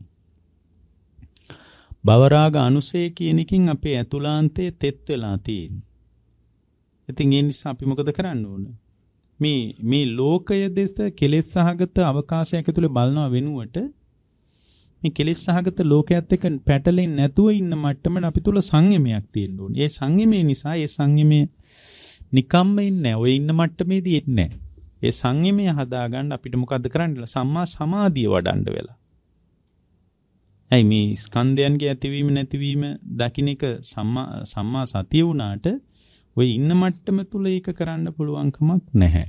භවරාග අනුසය කියන එකෙන් අපේ ඇතුළාන්තයේ තෙත් වෙලා තියෙන්නේ. ඉතින් ඒ නිසා අපි මොකද කරන්න ඕන? මේ ලෝකය දෙස කෙලෙස් සහගත අවකාශයක් ඇතුලේ බලනවා වෙනුවට මේ කෙලෙස් සහගත ලෝකයේත් එක්ක පැටලෙන්නේ නැතුව ඉන්න මට්ටමට අපි තුල සංයමයක් තියෙන්න ඕනේ. ඒ සංයමය නිසා ඒ සංයමය නිකම්ම ඉන්නේ නැහැ. ඔය ඉන්න මට්ටමේදී ඉන්නේ නැහැ. ඒ සංයමය හදාගන්න අපිට මොකද්ද කරන්න? සම්මා සමාධිය වඩන්න වෙලා. ඇයි මේ ස්කන්ධයන්ගේ ඇතිවීම නැතිවීම දකින්න එක සම්මා සතිය වුණාට ඔය ඉන්න මට්ටම තුල ඒක කරන්න පුළුවන් කමක් නැහැ.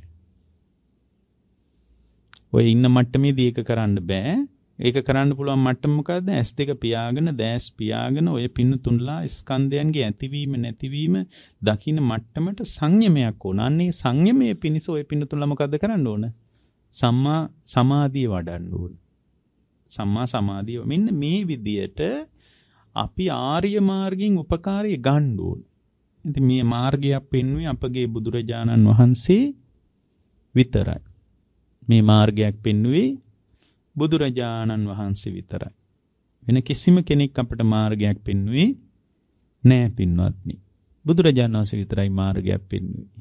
ඔය ඉන්න මට්ටමේදී ඒක කරන්න බෑ. ඒක කරන්න පුළුවන් මට්ටම මොකද්ද? S2 පියාගෙන, දැස් පියාගෙන ඔය පින්නතුන්ලා ස්කන්ධයන්ගේ ඇතිවීම නැතිවීම දකින්න මට්ටමට සංයමයක් ඕන. අන්නේ සංයමයේ පිණිස ඔය පින්නතුන්ලා මොකද්ද කරන්න ඕන? සම්මා සමාධිය වඩන්න ඕන. සම්මා සමාධිය. මෙන්න මේ විදියට අපි ආර්ය මාර්ගයෙන් උපකාරය ගන්න ඕන. ඉතින් මේ මාර්ගයක් පෙන්වුවේ අපගේ බුදුරජාණන් වහන්සේ විතරයි. මේ මාර්ගයක් පෙන්වුවේ බුදුරජාණන් වහන්සේ විතරයි. වෙන කිසිම කෙනෙක් අපට මාර්ගයක් පෙන්වුවේ නෑ පින්වත්නි. බුදුරජාණන් වහන්සේ විතරයි මාර්ගයක් පෙන්වුවේ.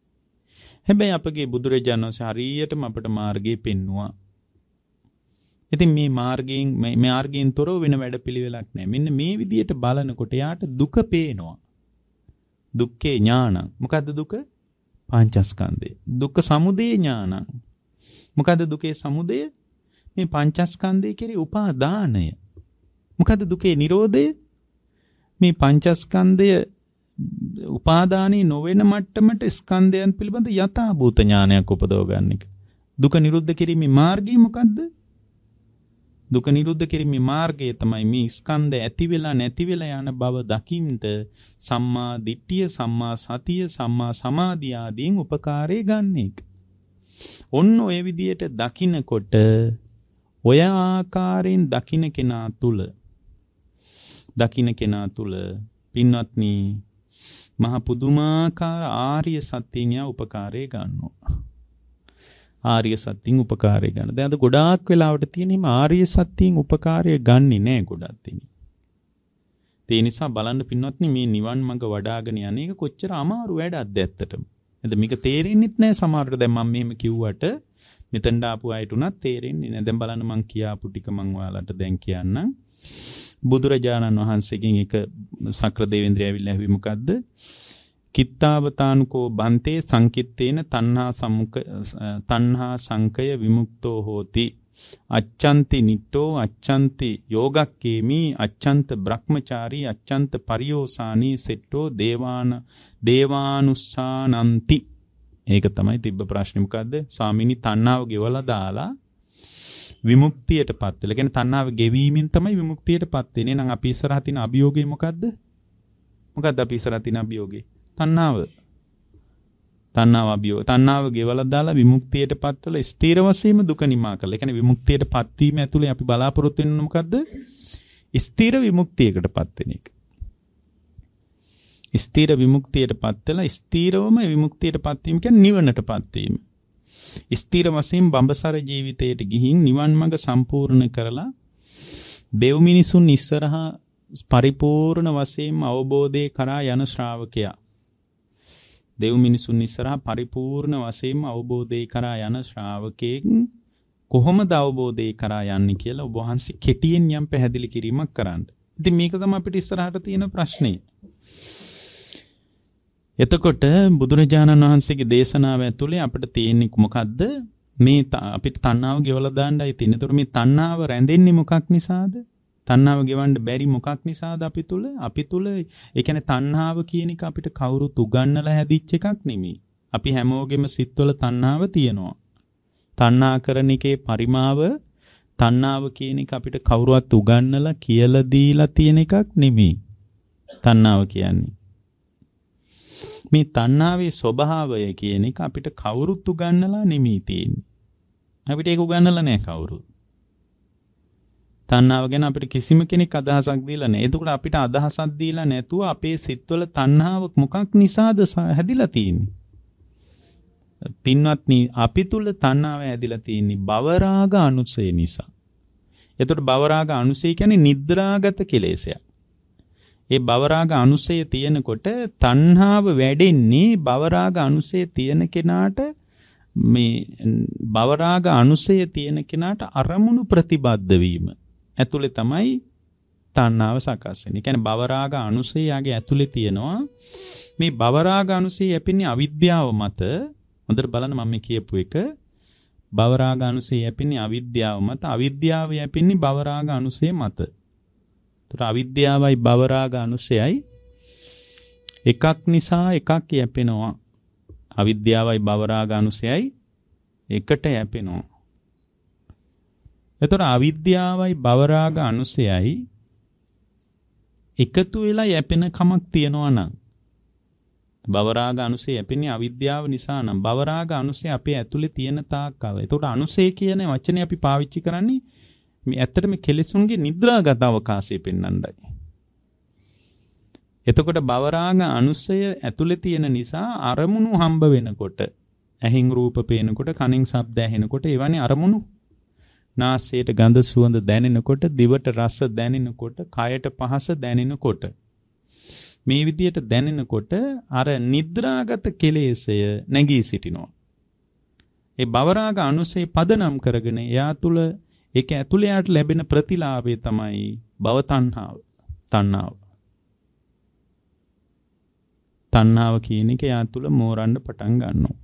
හැබැයි අපගේ බුදුරජාණන් වහන්සේ හරියටම අපට මාර්ගය පෙන්වුවා. ඉතින් මේ මාර්ගයෙන් තොරව වෙන වැඩපිළිවෙලක් නැහැ. මෙන්න මේ විදියට බලනකොට යාට දුක පේනවා. දුක්ඛේ ඥානං. මොකද්ද දුක? පංචස්කන්ධය. දුක්ඛ සමුදය ඥානං. මොකද්ද දුකේ සමුදය? මේ පංචස්කන්ධය කෙරේ උපාදානය. මොකද්ද දුකේ නිරෝධය? මේ පංචස්කන්ධය උපාදානී නොවන මට්ටමට ස්කන්ධයන් පිළිබඳ යථාභූත ඥානයක් උපදව ගන්න එක. දුක නිරුද්ධ කිරීමේ මාර්ගය මොකද්ද? දුක නිරුද්ධ කිරීමේ මාර්ගය තමයි මේ ස්කන්ධ ඇති වෙලා නැති වෙලා යන බව දකින්ට සම්මා දිට්ඨිය, සම්මා සතිය, සම්මා සමාධිය ආදීන් උපකාරය ගන්න එක. ඔන්න ඔය විදියට දකින්නකොට ඔය ආකාරයෙන් දකින්න කෙනා තුල පින්වත්නි මහ පුදුමාකාර ආර්ය සත්‍යයෙන් උපකාරය ගන්නවා. ආර්ය සත්‍යයෙන් උපකාරය ගන්න. දැන් අද ගොඩාක් වෙලාවට තියෙන හිම ආර්ය සත්‍යයෙන් උපකාරය ගන්නෙ නෑ ගොඩක් දෙනෙක්. ඒ නිසා බලන්න පින්වත්නි මේ නිවන් මඟ වඩ아가න යන්නේක කොච්චර අමාරු වැඩක්ද ඇත්තටම. එතන මේක තේරෙන්නෙත් නෑ සමහරට. දැන් මම මෙහෙම කිව්වට මෙතෙන්ට ආපු අයට උනත් තේරෙන්නේ නෑ. දැන් බලන්න මං කියාපු ටික මං ඔයාලට දැන් කියන්නම්. බුදුරජාණන් වහන්සේගෙන් එක සක්‍ර දේවේන්ද්‍රය ඇවිල්ලා ඇහුවේ මොකද්ද? කිත්තාවතානුකෝ බන්තේ සංකිත්තේන තණ්හා සංකය විමුක්තෝ හෝති. අච්ඡන්ති නිට්ඨෝ අච්ඡන්ති යෝගක්කේමි අච්ඡන්ත බ්‍රහ්මචාරී අච්ඡන්ත පරියෝසානී සෙට්ටෝ දේවානුස්සානන්ති. ඒක තමයි තිබ්බ ප්‍රශ්නේ. මොකද්ද? ස්වාමීනි තණ්හාව ගෙවලා දාලා විමුක්තියටපත් වෙලා. කියන්නේ තණ්හාව ගෙවීමෙන් තමයි විමුක්තියටපත් වෙන්නේ. එහෙනම් අපි ඉස්සරහ තියෙන අභියෝගය මොකද්ද? මොකද්ද අපි ඉස්සරහ තියෙන අභියෝගය? තණ්හාව අභියෝගය. තණ්හාව ගෙවලා දාලා විමුක්තියටපත් වෙලා ස්ථීර වශයෙන්ම දුක නිමා කරලා. ඒ කියන්නේ විමුක්තියටපත් වීම ඇතුලේ අපි බලාපොරොත්තු වෙන්නේ මොකද්ද? ස්ථීර විමුක්තියකටපත් වෙන එක. ස්ථීර විමුක්තියටපත් වෙලා ස්ථීරවම විමුක්තියටපත් වීම කියන්නේ නිවනටපත් වීම. ස්ථීර වශයෙන් බඹසර ජීවිතයට ගිහින් නිවන් මඟ සම්පූර්ණ කරලා දෙව් මිනිසුන් ඉස්සරහා පරිපූර්ණ වශයෙන් අවබෝධය කරා යන ශ්‍රාවකයා. දෙව් මිනිසුන් ඉස්සරහා පරිපූර්ණ වශයෙන් අවබෝධය කරා යන ශ්‍රාවකෙක් කොහොමද අවබෝධය කරා යන්නේ කියලා ඔබ වහන්සේ කෙටියෙන් යම් පැහැදිලි කිරීමක් කරන්න. ඉතින් මේක තමයි අපිට ඉස්සරහට තියෙන ප්‍රශ්නේ. එතකොට බුදුරජාණන් වහන්සේගේ දේශනාව ඇතුලේ අපිට තියෙන්නේ මොකද්ද? මේ අපිට තණ්හාව ගෙවලා දාන්නයි තියෙන්නේ. ඒතකොට මේ තණ්හාව රැඳෙන්නේ මොකක් නිසාද? තණ්හාව ගෙවන්න බැරි මොකක් නිසාද අපි තුල? ඒ කියන්නේ තණ්හාව කියන එක අපිට කවුරුත් උගන්වලා හැදිච්ච එකක් නෙමෙයි. අපි හැමෝගෙම සිත්වල තණ්හාව තියෙනවා. තණ්හා කරන එකේ පරිමාව තණ්හාව කියන එක අපිට කවුරුවත් උගන්වලා කියලා දීලා තියෙන එකක් නෙමෙයි. තණ්හාව කියන්නේ මේ තණ්හාවේ ස්වභාවය කියන එක අපිට කවුරුත් උගන්වලා නෙමෙයි තියෙන්නේ. අපිට ඒක උගන්වලා නැහැ කවුරුත්. තණ්හාව ගැන අපිට කිසිම කෙනෙක් අදහසක් දීලා නැහැ. එතකොට අපිට අදහසක් දීලා නැතුව අපේ සිත්වල තණ්හාව මොකක් නිසාද හැදිලා තියෙන්නේ? පින්වත්නි, අපි තුල තණ්හාව හැදිලා තියෙන්නේ භවරාග අනුසය නිසා. එතකොට භවරාග අනුසය කියන්නේ නිද්‍රාගත කෙලෙසයක්. ඒ භවරාග අනුසය තියෙනකොට තණ්හාව වැඩෙන්නේ භවරාග අනුසය තියෙන කෙනාට මේ භවරාග අනුසය තියෙන කෙනාට අරමුණු ප්‍රතිබද්ධ වීම ඇතුලේ තමයි තණ්හාව සකස් වෙන්නේ. ඒ කියන්නේ භවරාග අනුසයගේ ඇතුලේ තියෙනවා මේ භවරාග අනුසය යැපෙන්නේ අවිද්‍යාව මත. හොඳට බලන්න මම කියපු එක. භවරාග අනුසය යැපෙන්නේ අවිද්‍යාව මත. අවිද්‍යාව යැපෙන්නේ භවරාග අනුසය මත. අවිද්‍යාවයි භවරාග අනුසයයි එකක් නිසා එකක් යැපෙනවා. අවිද්‍යාවයි භවරාග අනුසයයි එකට යැපෙනවා. එතකොට අවිද්‍යාවයි භවරාග අනුසයයි එකතු වෙලා යැපෙන කමක් තියනවා නම් භවරාග අනුසය යැපෙන්නේ අවිද්‍යාව නිසා නම් භවරාග අනුසය අපේ ඇතුලේ තියෙන තාක් කාල. එතකොට අනුසය කියන වචනේ අපි පාවිච්චි කරන්නේ මේ ඇත්තටම කෙලෙසුන්ගේ නිද්‍රාගත අවකාශය පෙන්වන්නයි. එතකොට භවරාග අනුසය ඇතුලේ තියෙන නිසා අරමුණු හම්බ වෙනකොට, ඇහින් රූප පේනකොට, කනින් ශබ්ද ඇහෙනකොට, එවැනි අරමුණු නාසයට ගඳ සුවඳ දැනෙනකොට, දිවට රස දැනෙනකොට, කයට පහස දැනෙනකොට, මේ විදියට දැනෙනකොට අර නිද්‍රාගත කෙලෙසය නැගී සිටිනවා. ඒ භවරාග අනුසය පදනම් කරගෙන එයා තුල ඒක ඇතුළේ යාට ලැබෙන ප්‍රතිලාභය තමයි භව තණ්හාව. තණ්හාව කියන එක යා තුළ මෝරන්න පටන් ගන්නවා.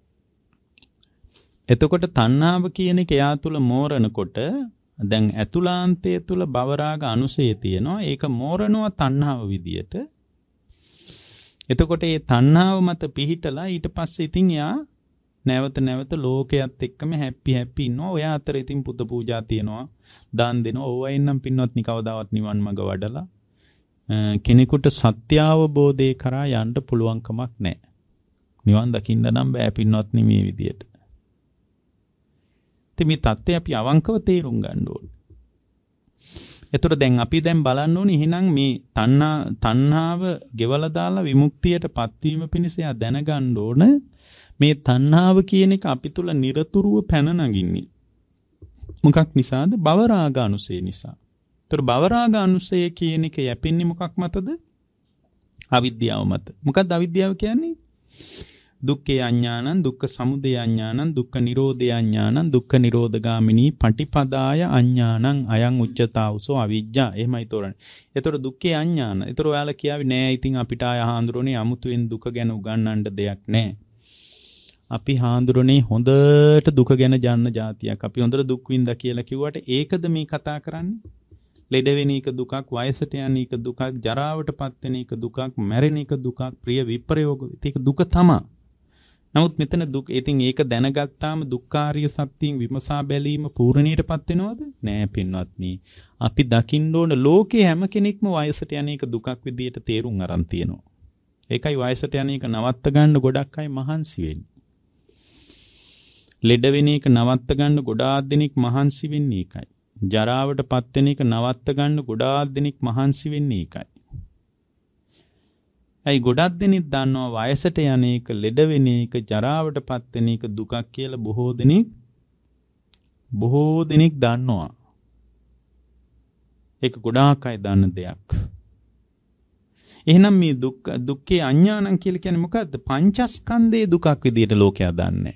එතකොට තණ්හාව කියන එක යා තුළ මෝරනකොට දැන් ඇතුළාන්තය තුළ භවරාග අනුසය තියෙනවා. ඒක මෝරනවා තණ්හාව විදියට. එතකොට මේ තණ්හාව මත පිහිටලා ඊට පස්සේ ඉතින් යා නැවත ලෝකයේත් එක්කම හැපි ඉන්නවා. ඔය අතර ඉතින් පුත පූජා තියනවා, දාන් දෙනවා. ඕවයින් නම් පින්වත්නි කවදාවත් නිවන් මඟ වඩලා කෙනෙකුට සත්‍ය අවබෝධය කරා යන්න පුළුවන් කමක් නැහැ. නිවන් දකින්න නම් බෑ පින්වත්නි මේ විදියට. ඉතින් මේ தත්ත්වය අපි අවංකව තේරුම් ගන්න ඕනේ. එතකොට දැන් අපි දැන් බලන්න ඕනේ එහෙනම් මේ තණ්හාව ගෙවලා දාලා විමුක්තියටපත් වීම පිණිස යා දැනගන්න ඕන මේ තණ්හාව කියන එක අපි තුල নিরතුරුව පැන නගින්නේ. මොකක් නිසාද? භවරාගානුසය නිසා. ඒතර භවරාගානුසය කියන එක යැපෙන්නේ මොකක් මතද? අවිද්‍යාව මත. මොකක්ද අවිද්‍යාව කියන්නේ? දුක්ඛේ අඥානං, දුක්ඛ සමුදය අඥානං, දුක්ඛ නිරෝධය අඥානං, දුක්ඛ නිරෝධගාමිනී පටිපදාය අඥානං අයං උච්චතාවසෝ අවිජ්ජා. එහෙමයි තෝරන්නේ. ඒතර දුක්ඛේ අඥාන. ඒතර ඔයාලා කියාවි නෑ ඉතින් අපිට ආය හාඳුරෝනේ අමුතුවෙන් දුක ගැන උගන්වන්න දෙයක් නෑ. අපි හාඳුරෝනේ හොඳට දුක ගැන ජාන්න જાතියක්. අපි හොඳට දුක් විඳා කියලා කිව්වට ඒකද මේ කතා කරන්නේ? ලෙඩ වෙන එක දුකක්, වයසට යන එක දුකක්, ජරාවටපත් වෙන එක දුකක්, මැරෙන එක දුකක්, ප්‍රිය විප්‍රයෝග ඒක දුක තමයි. නමුත් මෙතන දුක් ඉතින් ඒක දැනගත්තාම දුක්ඛාරිය සත්‍යයෙන් විමසා බැලීම පූර්ණණයටපත් වෙනවද? නෑ පින්වත්නි. අපි දකින්න ඕන ලෝකේ හැම කෙනෙක්ම වයසට යන එක දුකක් විදියට තේරුම් අරන් තියෙනවා. ඒකයි වයසට යන එක නවත්ත ගන්න ගොඩක් අය මහන්සි වෙන්නේ. ලෙඩ වෙන එක නවත්ත ගන්න ගොඩාක් දෙනෙක් මහන්සි වෙන්නේ ඒකයි. ජරාවටපත් වෙන එක නවත්ත ගන්න ගොඩාක් දෙනෙක් මහන්සි වෙන්නේ ඒකයි. අයි ගොඩක් දෙනෙක් දන්නවා වයසට යන එක, ලෙඩ වෙන එක, ජරාවටපත් වෙන එක දුකක් කියලා බොහෝ දෙනෙක් දන්නවා. ඒක ගොඩාක් අය දන්න දෙයක්. එහෙනම් මේ දුක්ඛේ අඥානං කියලා කියන්නේ මොකද්ද? පංචස්කන්ධයේ දුකක් විදියට ලෝකයා දන්නේ.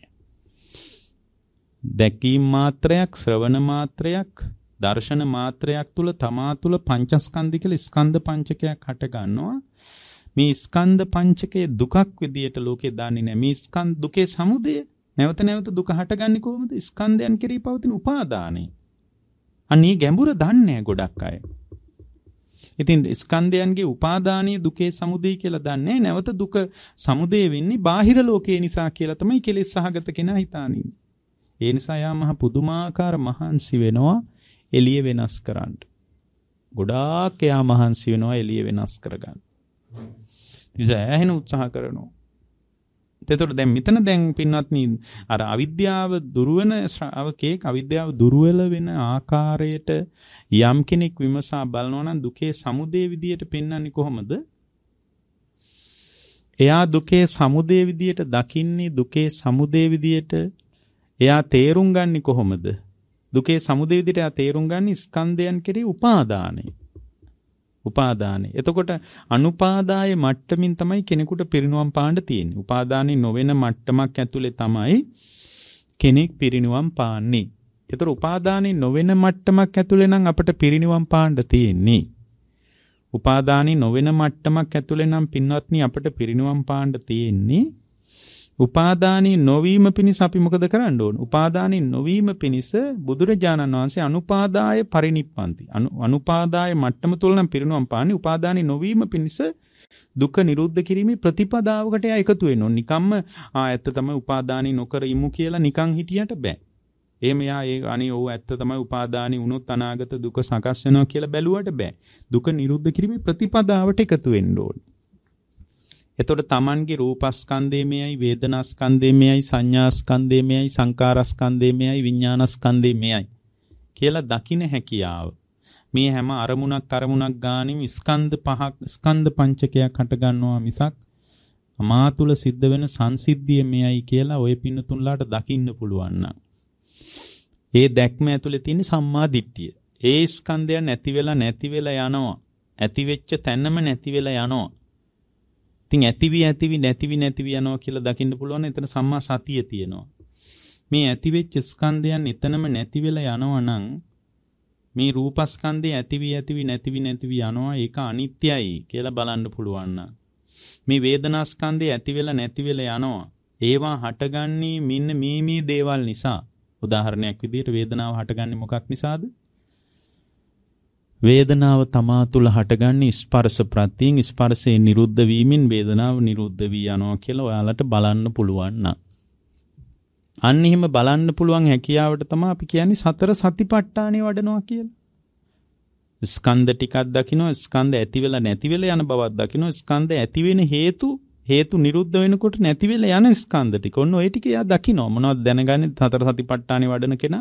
දැකීම් මාත්‍රයක්, ශ්‍රවණ මාත්‍රයක්, දර්ශන මාත්‍රයක් තුල තමා තුල පංචස්කන්ධ කියලා ස්කන්ධ පංචකයක් හට ගන්නවා. මේ ස්කන්ධ පංචකයේ දුකක් විදියට ලෝකේ දන්නේ නැහැ. මේ ස්කන්ධ දුකේ සමුදය නැවත දුක හටගන්නේ කොහොමද? ස්කන්ධයන් කෙරෙහි පවතින උපාදානයි. අනේ ගැඹුර දන්නේ ගොඩක් අය. ඉතින් ස්කන්ධයන්ගේ උපාදානීය දුකේ සමුදය කියලා දන්නේ නැවත දුක සමුදය වෙන්නේ බාහිර ලෝකේ නිසා කියලා තමයි කෙලෙස් සහගත කෙනා හිතානින්නේ. ඒ නිසා යා මහ පුදුමාකාර මහන්සි වෙනවා එළිය වෙනස් කරන්න. ගොඩාක් යා මහන්සි වෙනවා එළිය වෙනස් කරගන්න. ඉතින් එහෙන උත්සාහ කරනවා. එතකොට දැන් මෙතන දැන් පින්වත්නි අර අවිද්‍යාව දුර්වන ශ්‍රාවකෙක් අවිද්‍යාව දුර්වල වෙන ආකාරයට යම් කෙනෙක් විමසා බලනවා නම් දුකේ සමුදය විදියට පෙන්වන්නේ කොහොමද? එයා දුකේ සමුදය විදියට දකින්නේ දුකේ සමුදය විදියට එයා තේරුම් ගන්නේ කොහොමද? දුකේ සමුදය විදියට එයා තේරුම් ගන්නේ ස්කන්ධයන් කෙරෙහි උපාදානයි. එතකොට අනුපාදාය මට්ටමින් තමයි කෙනෙකුට පිරිනුවම් පාන්න තියෙන්නේ. උපාදානි නොවන මට්ටමක් ඇතුලේ තමයි කෙනෙක් පිරිනුවම් පාන්නේ. ඒතර උපාදානි නොවන මට්ටමක් ඇතුලේ නම් අපිට පිරිනුවම් පාන්න තියෙන්නේ. උපාදානි නොවන මට්ටමක් ඇතුලේ නම් පින්වත්නි අපිට පිරිනුවම් පාන්න තියෙන්නේ. උපාදානි නොවීම පිණිස අපි මොකද කරන්න ඕන? උපාදානි නොවීම පිණිස බුදුරජාණන් වහන්සේ අනුපාදාය පරිනිප්පන්ති. අනුපාදාය මට්ටම තුල නම් පිරිනුවම් පාන්නේ. උපාදානි නොවීම පිණිස දුක නිරුද්ධ කිරීමේ ප්‍රතිපදාවකට එයා එකතු වෙන්න ඕන. නිකම්ම ඇත්ත තමයි උපාදානි නොකර ඉමු කියලා නිකන් හිටියට බෑ. එහෙම යා අනේ ඔව් ඇත්ත තමයි උපාදානි වුණොත් අනාගත දුක සකස් වෙනවා කියලා බැලුවට බෑ. දුක නිරුද්ධ කිරීමේ ප්‍රතිපදාවට එකතු වෙන්න ඕන. එතකොට තමන්ගේ රූපස්කන්ධය මෙයයි, වේදනාස්කන්ධය මෙයයි, සංඥාස්කන්ධය මෙයයි, සංකාරස්කන්ධය මෙයයි, විඥානස්කන්ධය මෙයයි කියලා දකින්න හැකියාව. මේ හැම අරමුණක් ගානින් ස්කන්ධ පංචකයක් හට ගන්නවා මිසක් මා තුල සිද්ධ වෙන සංසිද්ධිය මෙයයි කියලා ඔය පින්නතුන්ලාට දකින්න පුළුවන් නම් ඒ දැක්ම ඇතුලේ තියෙන සම්මා දිට්ඨිය. ඒ ස්කන්ධයන් නැති වෙලා යනවා. ඇති වෙච්ච තැනම නැති වෙලා යනවා. ඉතින් ඇතිවි නැතිවි යනවා කියලා දකින්න පුළුවන්. එතන සම්මා සතිය තියෙනවා. මේ ඇතිවෙච්ච ස්කන්ධයන් එතනම නැති වෙලා යනවා නම් මේ රූපස්කන්ධය ඇතිවි නැතිවි යනවා ඒක අනිත්‍යයි කියලා බලන්න පුළුවන් නම් මේ වේදනාස්කන්ධය ඇති වෙලා නැති වෙලා යනවා ඒවා හටගන්නේ මෙන්න මේ දේවල් නිසා උදාහරණයක් විදිහට වේදනාව හටගන්නේ මොකක් නිසාද වේදනාව තමා තුළ හටගන්නේ ස්පර්ශ ප්‍රත්‍යයෙන් ස්පර්ශයෙන් නිරුද්ධ වීමෙන් වේදනාව නිරුද්ධ වී යනවා කියලා ඔයාලට බලන්න පුළුවන් නම් අන්න එහෙම බලන්න පුළුවන් හැකියාවට තමයි අපි කියන්නේ සතර සතිපට්ඨානෙ වඩනවා කියලා. ස්කන්ධ ටිකක් දකින්න ස්කන්ධ ඇති වෙලා නැති වෙලා යන බවක් දකින්න ස්කන්ධ ඇති වෙන හේතු නිරුද්ධ වෙනකොට නැති වෙලා යන ස්කන්ධ ටික. ඔන්න ඔය ටික එයා දකින්න මොනවද දැනගන්නේ සතර සතිපට්ඨානෙ වඩන කෙනා?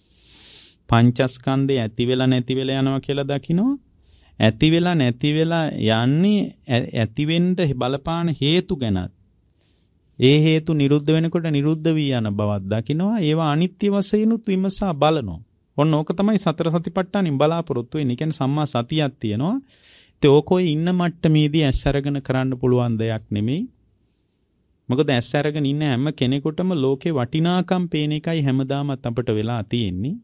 පංචස්කන්ධය ඇති වෙලා නැති වෙලා යනවා කියලා දකින්න. ඇති වෙලා නැති වෙලා යන්නේ ඇති වෙන්න බලපාන හේතු ගැනත් ඒ හේතු නිරුද්ධ වෙනකොට නිරුද්ධ වී යන බවක් දකිනවා. ඒවා අනිත්‍ය වශයෙන්ුත් විමසා බලනවා. ඔන්න ඕක තමයි සතර සතිපට්ඨානින් බලාපොරොත්තු වෙන්නේ. කියන්නේ සම්මා සතියක් තියෙනවා. ඒ ඕකෝයි ඉන්න මට්ටමේදී ඇස් අරගෙන කරන්න පුළුවන් දෙයක් නෙමෙයි. මොකද ඇස් අරගෙන ඉන්න හැම කෙනෙකුටම ලෝකේ වටිනාකම් පේන එකයි හැමදාමත් අපිට වෙලා තියෙන්නේ.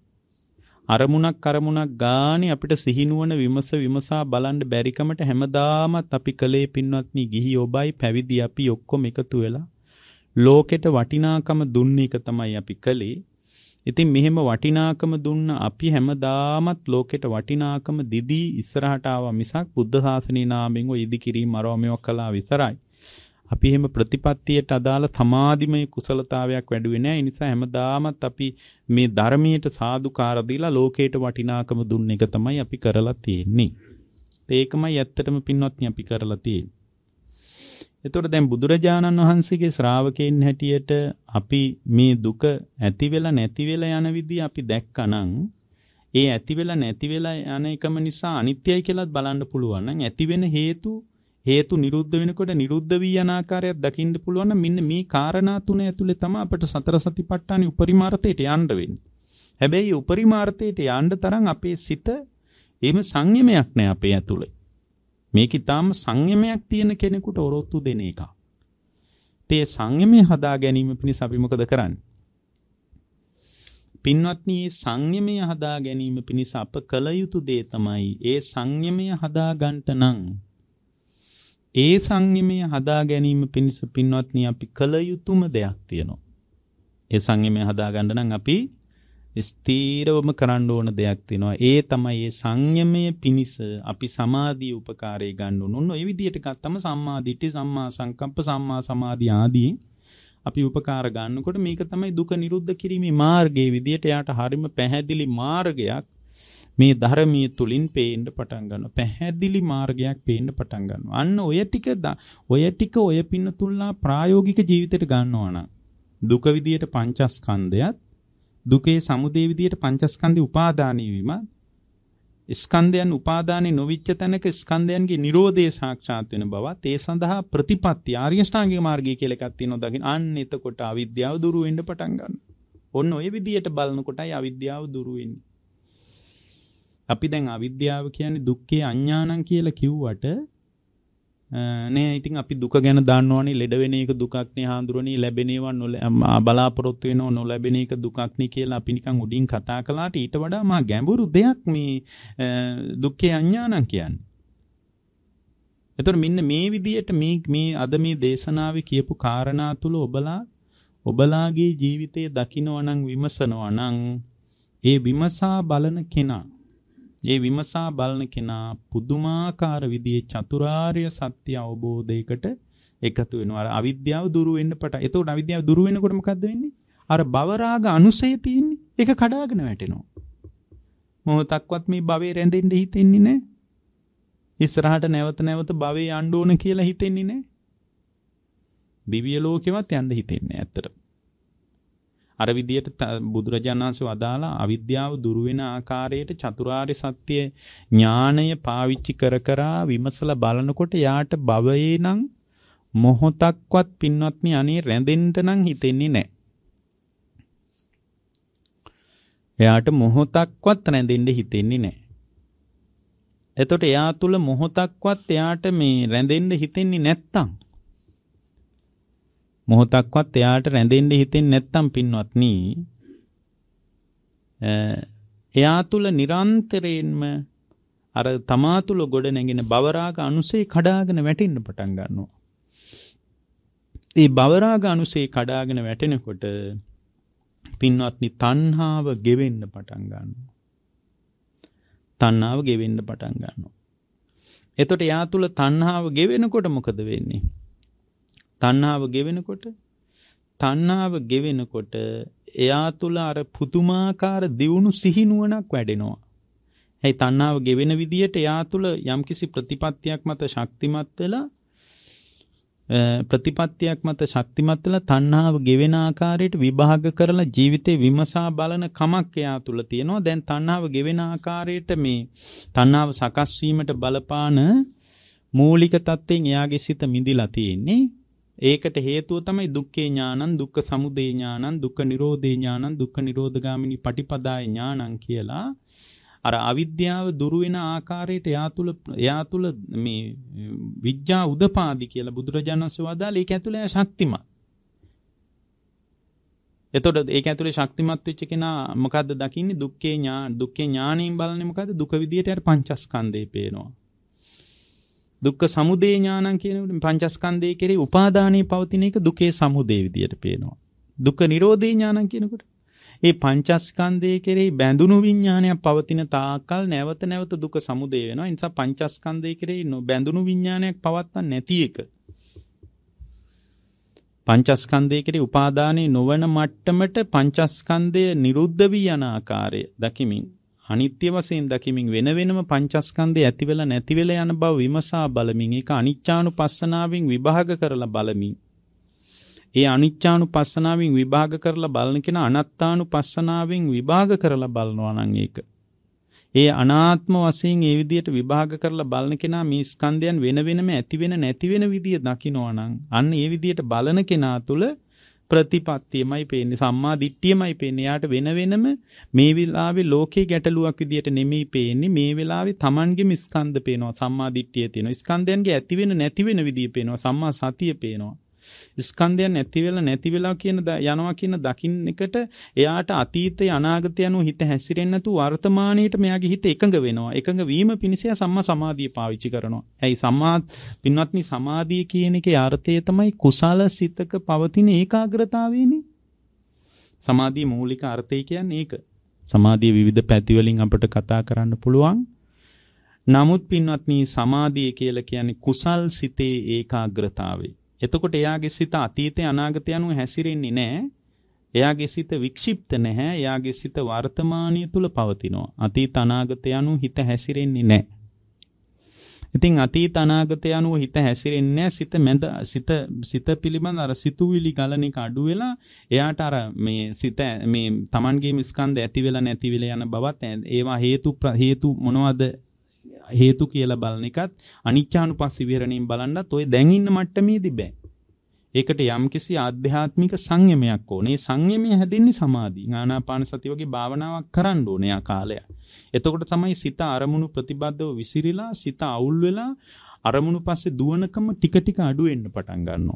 අරමුණක් ගානේ අපිට සිහිනුවන විමසා බලන්න බැරිකමට හැමදාමත් අපි කලේ පින්වත්නි ගිහි ඔබයි පැවිදි අපි ඔක්කොම එකතු වෙලා ලෝකෙට වටිනාකම දුන්න එක තමයි අපි කලේ. ඉතින් මෙහෙම වටිනාකම දුන්න අපි හැමදාමත් ලෝකෙට වටිනාකම දිදී ඉස්සරහට ආවා මිසක් බුද්ධ ශාසනයේ නාමයෙන් ඔය ඉදිකිරීම අරවමයක් කළා විතරයි. අපි එහෙම ප්‍රතිපත්තියට අදාළ සමාධිමය කුසලතාවයක් වැඩුවේ නැහැ. ඒ නිසා හැමදාමත් අපි මේ ධර්මයට සාදුකාර දීලා ලෝකයට වටිනාකම දුන්න එක තමයි අපි කරලා තියෙන්නේ. ඒකමයි ඇත්තටම පින්වත්නි අපි කරලා තියෙන්නේ. එතකොට දැන් බුදුරජාණන් වහන්සේගේ ශ්‍රාවකයන් හැටියට අපි මේ දුක ඇති වෙලා නැති වෙලා යන විදිහ අපි දැක්කනම් ඒ ඇති වෙලා නැති වෙලා යන එකම නිසා අනිත්‍යයි කියලාත් බලන්න පුළුවන් නම් ඇති වෙන හේතු නිරුද්ධ වෙනකොට නිරුද්ධ වී යන ආකාරයක් දකින්න පුළුවන් නම් මෙන්න මේ කාරණා තුන ඇතුලේ තමයි අපිට සතර සතිපට්ඨානෙ උපරිමාර්ථයට යන්න වෙන්නේ. හැබැයි උපරිමාර්ථයට යන්න තරම් අපේ සිත එහෙම සංයමයක් නැහැ අපේ ඇතුලේ. මේක ඊටාම සංයමයක් තියෙන කෙනෙකුට ඔරොත්තු දෙන එක. ඒ සංයමය හදා ගැනීම පිණිස අපි මොකද කරන්නේ? පින්වත්නි මේ සංයමය හදා ගැනීම පිණිස අප කළ යුතු දේ තමයි ඒ සංයමය හදා ගන්නට නම් ඒ සංයමය හදා ගැනීම පිණිස පින්වත්නි අපි කළ යුතුම දෙයක් තියෙනවා. ඒ සංයමය හදා ගන්න නම් අපි ස්ථීරවම කරන්න ඕන දෙයක් තියෙනවා. ඒ තමයි ඒ සංයමය පිණිස අපි සමාධිය උපකාරය ගන්න ඕන. ඔන්න ඔය විදිහට ගත්තම සම්මා දිට්ඨි, සම්මා සංකප්ප, සම්මා සමාධි ආදී අපි උපකාර ගන්නකොට මේක තමයි දුක නිරුද්ධ කිරීමේ මාර්ගයේ විදිහට යාට හරිම පැහැදිලි මාර්ගයක් මේ ධර්මයේ තුලින් පේන්න පටන් ගන්නවා. පැහැදිලි මාර්ගයක් පේන්න පටන් ගන්නවා. අන්න ඔය ටික ඔය පින්නතුල්ලා ප්‍රායෝගික ජීවිතයට ගන්නවා නම් දුක විදියට පංචස්කන්ධයත් දුකේ සමුදය විදියට පංචස්කන්ධේ උපාදානී වීම ස්කන්ධයන් උපාදානී නොවිච්ච තැනක ස්කන්ධයන්ගේ නිරෝධය සාක්ෂාත් වෙන බවත් ඒ සඳහා ප්‍රතිපත්ති ආර්ය ශ්‍රාංගික මාර්ගය කියලා එකක් තියෙනවා දකින්න. අන්න එතකොට අවිද්‍යාව දුරු වෙන්න පටන් ගන්නවා. ඔන්න ඔය විදියට බලනකොටයි අවිද්‍යාව දුරු වෙන්නේ. අපි දැන් අවිද්‍යාව කියන්නේ දුක්ඛේ අඥානං කියලා කිව්වට නේ ඉතින් අපි දුක ගැන දන්නවනේ ලෙඩ වෙන එක දුකක් නේ හාඳුරන්නේ ලැබෙන ඒවා බලාපොරොත්තු වෙනව නොලැබෙන එක දුකක් නේ කියලා අපි නිකන් උඩින් කතා කළාට ඊට වඩා මා ගැඹුරු දෙයක් මේ දුක්ඛේ අඥානං කියන්නේ. එතකොට මෙන්න මේ විදියට මේ අද මේ දේශනාවේ කියපු කාරණා තුල ඔබලාගේ ජීවිතයේ දකින්නවා නම් විමසනවා නම් ඒ විමසා බලන කෙනා පුදුමාකාර විදිහේ චතුරාර්ය සත්‍ය අවබෝධයකට එකතු වෙනවා. අවිද්‍යාව දුරු වෙන්න පටන්. එතකොට අවිද්‍යාව දුරු වෙනකොට මොකද්ද වෙන්නේ? අර භවරාග අනුසය තියෙන්නේ. ඒක කඩාගෙන වැටෙනවා. මොහොතක්වත් මේ භවයේ රැඳෙන්න හිතෙන්නේ නැහැ. ඉස්සරහට නැවත භවයේ යන්න ඕන කියලා හිතෙන්නේ නැහැ. දිව්‍ය ලෝකෙවත් යන්න හිතෙන්නේ නැහැ ඇත්තට. අර විදියට බුදුරජාණන් වහන්සේ වදාලා අවිද්‍යාව දුරු වෙන ආකාරයට චතුරාර්ය සත්‍ය ඥාණය පාවිච්චි කර විමසලා බලනකොට යාට භවයේ නම් මොහොතක්වත් පින්වත්නි අනේ රැඳෙන්න නම් හිතෙන්නේ නැහැ. එයාට මොහොතක්වත් රැඳෙන්න හිතෙන්නේ නැහැ. එතකොට එයා තුල මොහොතක්වත් එයාට මේ රැඳෙන්න හිතෙන්නේ නැත්තම් මොහොතක්වත් එයාට රැඳෙන්න හිතෙන්නේ නැත්තම් පින්වත්නි එයා තුල නිරන්තරයෙන්ම අර තමා තුල ගොඩ නැගෙන භවරාග අනුසේ කඩාගෙන වැටෙන්න පටන් ගන්නවා. ඒ භවරාග අනුසේ කඩාගෙන වැටෙනකොට පින්වත්නි තණ්හාව ගෙවෙන්න පටන් ගන්නවා. තණ්හාව ගෙවෙන්න පටන් ගන්නවා. එතකොට යා තුල තණ්හාව ගෙවෙනකොට මොකද වෙන්නේ? තණ්හාව ගෙවෙනකොට එයා තුල අර පුදුමාකාර දියුණු සිහිනුවණක් වැඩෙනවා. ඒ තණ්හාව ගෙවෙන විදියට එයා තුල යම්කිසි ප්‍රතිපත්තියක් මත ශක්තිමත් වෙලා තණ්හාව ගෙවෙන ආකාරයට විභාග කරලා ජීවිතේ විමසා බලන කමක් එයා තුල තියෙනවා. දැන් තණ්හාව ගෙවෙන ආකාරයට මේ තණ්හාව සකස් වීමට බලපාන මූලික தත්ත්වයෙන් එයාගේ සිත මිදිලා තියෙන්නේ. ඒකට හේතුව තමයි දුක්ඛේ ඥානං, දුක්ඛ සමුදය ඥානං, දුක්ඛ නිරෝධේ ඥානං, දුක්ඛ නිරෝධගාමිනී පටිපදාය ඥානං කියලා අර අවිද්‍යාව දුරු වෙන ආකාරයට එයා තුල මේ විඥා උදපාදි කියලා බුදුරජාණන් වහන්සේ වදාළ ඒක ඇතුලේ ශක්තිමත්. එතකොට ඒක ඇතුලේ ශක්තිමත් වෙච්ච කෙනා මොකද්ද දකින්නේ? දුක්ඛේ ඥාණයෙන් බලන්නේ මොකද්ද? දුක විදියට අර පංචස්කන්ධේ පේනවා. දුක්ඛ සමුදය ඥානං කියනකොට පංචස්කන්ධයේ කෙරේ උපාදානයේ පවතින එක දුකේ සමුදය විදියට පේනවා. දුක්ඛ නිරෝධේ ඥානං කියනකොට ඒ පංචස්කන්ධයේ කෙරේ බැඳුණු විඥානයක් පවතින තාක්කල් නැවත නැවත දුක සමුදය වෙනවා. ඒ නිසා පංචස්කන්ධයේ කෙරේ බැඳුණු විඥානයක් පවත්තන් නැති එක. පංචස්කන්ධයේ කෙරේ උපාදානයේ නොවන මට්ටමට පංචස්කන්ධය නිරුද්ධ වී යන ආකාරය දකිමින් අනිත්‍ය වශයෙන් දකිමින් වෙන වෙනම පංචස්කන්ධය ඇති වෙලා නැති වෙලා යන බව විමසා බලමින් ඒක අනිච්චානුපස්සනාවෙන් විභාග කරලා බලමින් ඒ අනිච්චානුපස්සනාවෙන් විභාග කරලා බලන කෙනා අනාත්තානුපස්සනාවෙන් විභාග කරලා බලනවා නම් ඒක. ඒ අනාත්ම වශයෙන් ඒ විදිහට විභාග කරලා බලන කෙනා මේ ස්කන්ධයන් වෙන වෙනම ඇති වෙන නැති වෙන විදිය දකිනවා නම් අන්න ඒ විදිහට බලන කෙනා තුල ප්‍රතිපත්තියමයි පේන්නේ, සම්මා දිට්ඨියමයි පේන්නේ. යාට වෙන වෙනම මේ වෙලාවේ ලෝකේ ගැටලුවක් විදියට නෙමෙයි පේන්නේ. මේ වෙලාවේ Tamanගෙම ස්කන්ධ පේනවා, සම්මා දිට්ඨිය තියෙනවා. ස්කන්ධයන්ගේ ඇති වෙන නැති වෙන විදිය පේනවා, සම්මා සතිය පේනවා. ස්කන්ධයන් නැති වෙලා කියන යනවා කියන දකින්න එකට එයාට අතීතය අනාගතය යන හිත හැසිරෙන්නේ නැතුව වර්තමානයේට මෙයාගේ හිත එකඟ වෙනවා. එකඟ වීම පිණිස සම්මා සමාධිය පාවිච්චි කරනවා. ඇයි පින්වත්නි සමාධිය කියන එකේ අර්ථය තමයි කුසල සිතක පවතින ඒකාග්‍රතාවයනේ. සමාධියේ මූලික අර්ථය කියන්නේ ඒක. සමාධිය විවිධ පැති වලින් අපිට කතා කරන්න පුළුවන්. නමුත් පින්වත්නි සමාධිය කියලා කියන්නේ කුසල් සිතේ ඒකාග්‍රතාවය. එතකොට එයාගේ සිත අතීතය අනාගතය යනුව හැසිරෙන්නේ නැහැ. එයාගේ සිත වික්ෂිප්ත නැහැ. එයාගේ සිත වර්තමානීය තුල පවතිනවා. අතීත අනාගතය යනුව හිත හැසිරෙන්නේ නැහැ. ඉතින් අතීත අනාගතය යනුව හිත හැසිරෙන්නේ නැහැ. සිත පිළිබඳ අර සිතුවිලි ගලන එක අඩු වෙලා එයාට අර මේ සිත මේ Tamanගේ ස්කන්ධ ඇති වෙලා නැති වෙලා යන බවත් ඒවා හේතු මොනවද හේතු කියලා බලන එකත් අනිච්චානුපස්සී විහරණයෙන් බලන්නත් ඔය දැන් ඉන්න මට්ටමේදී බෑ. ඒකට යම්කිසි ආධ්‍යාත්මික සංයමයක් ඕනේ. සංයමය හැදෙන්නේ සමාධි. ආනාපාන සති වගේ භාවනාවක් කරන්න ඕනේ ආ කාලය. එතකොට තමයි සිත අරමුණු ප්‍රතිබද්ධව විසිරීලා සිත අවුල් වෙලා අරමුණු පස්සේ දුවනකම ටික ටික අඩු වෙන්න පටන් ගන්නවා.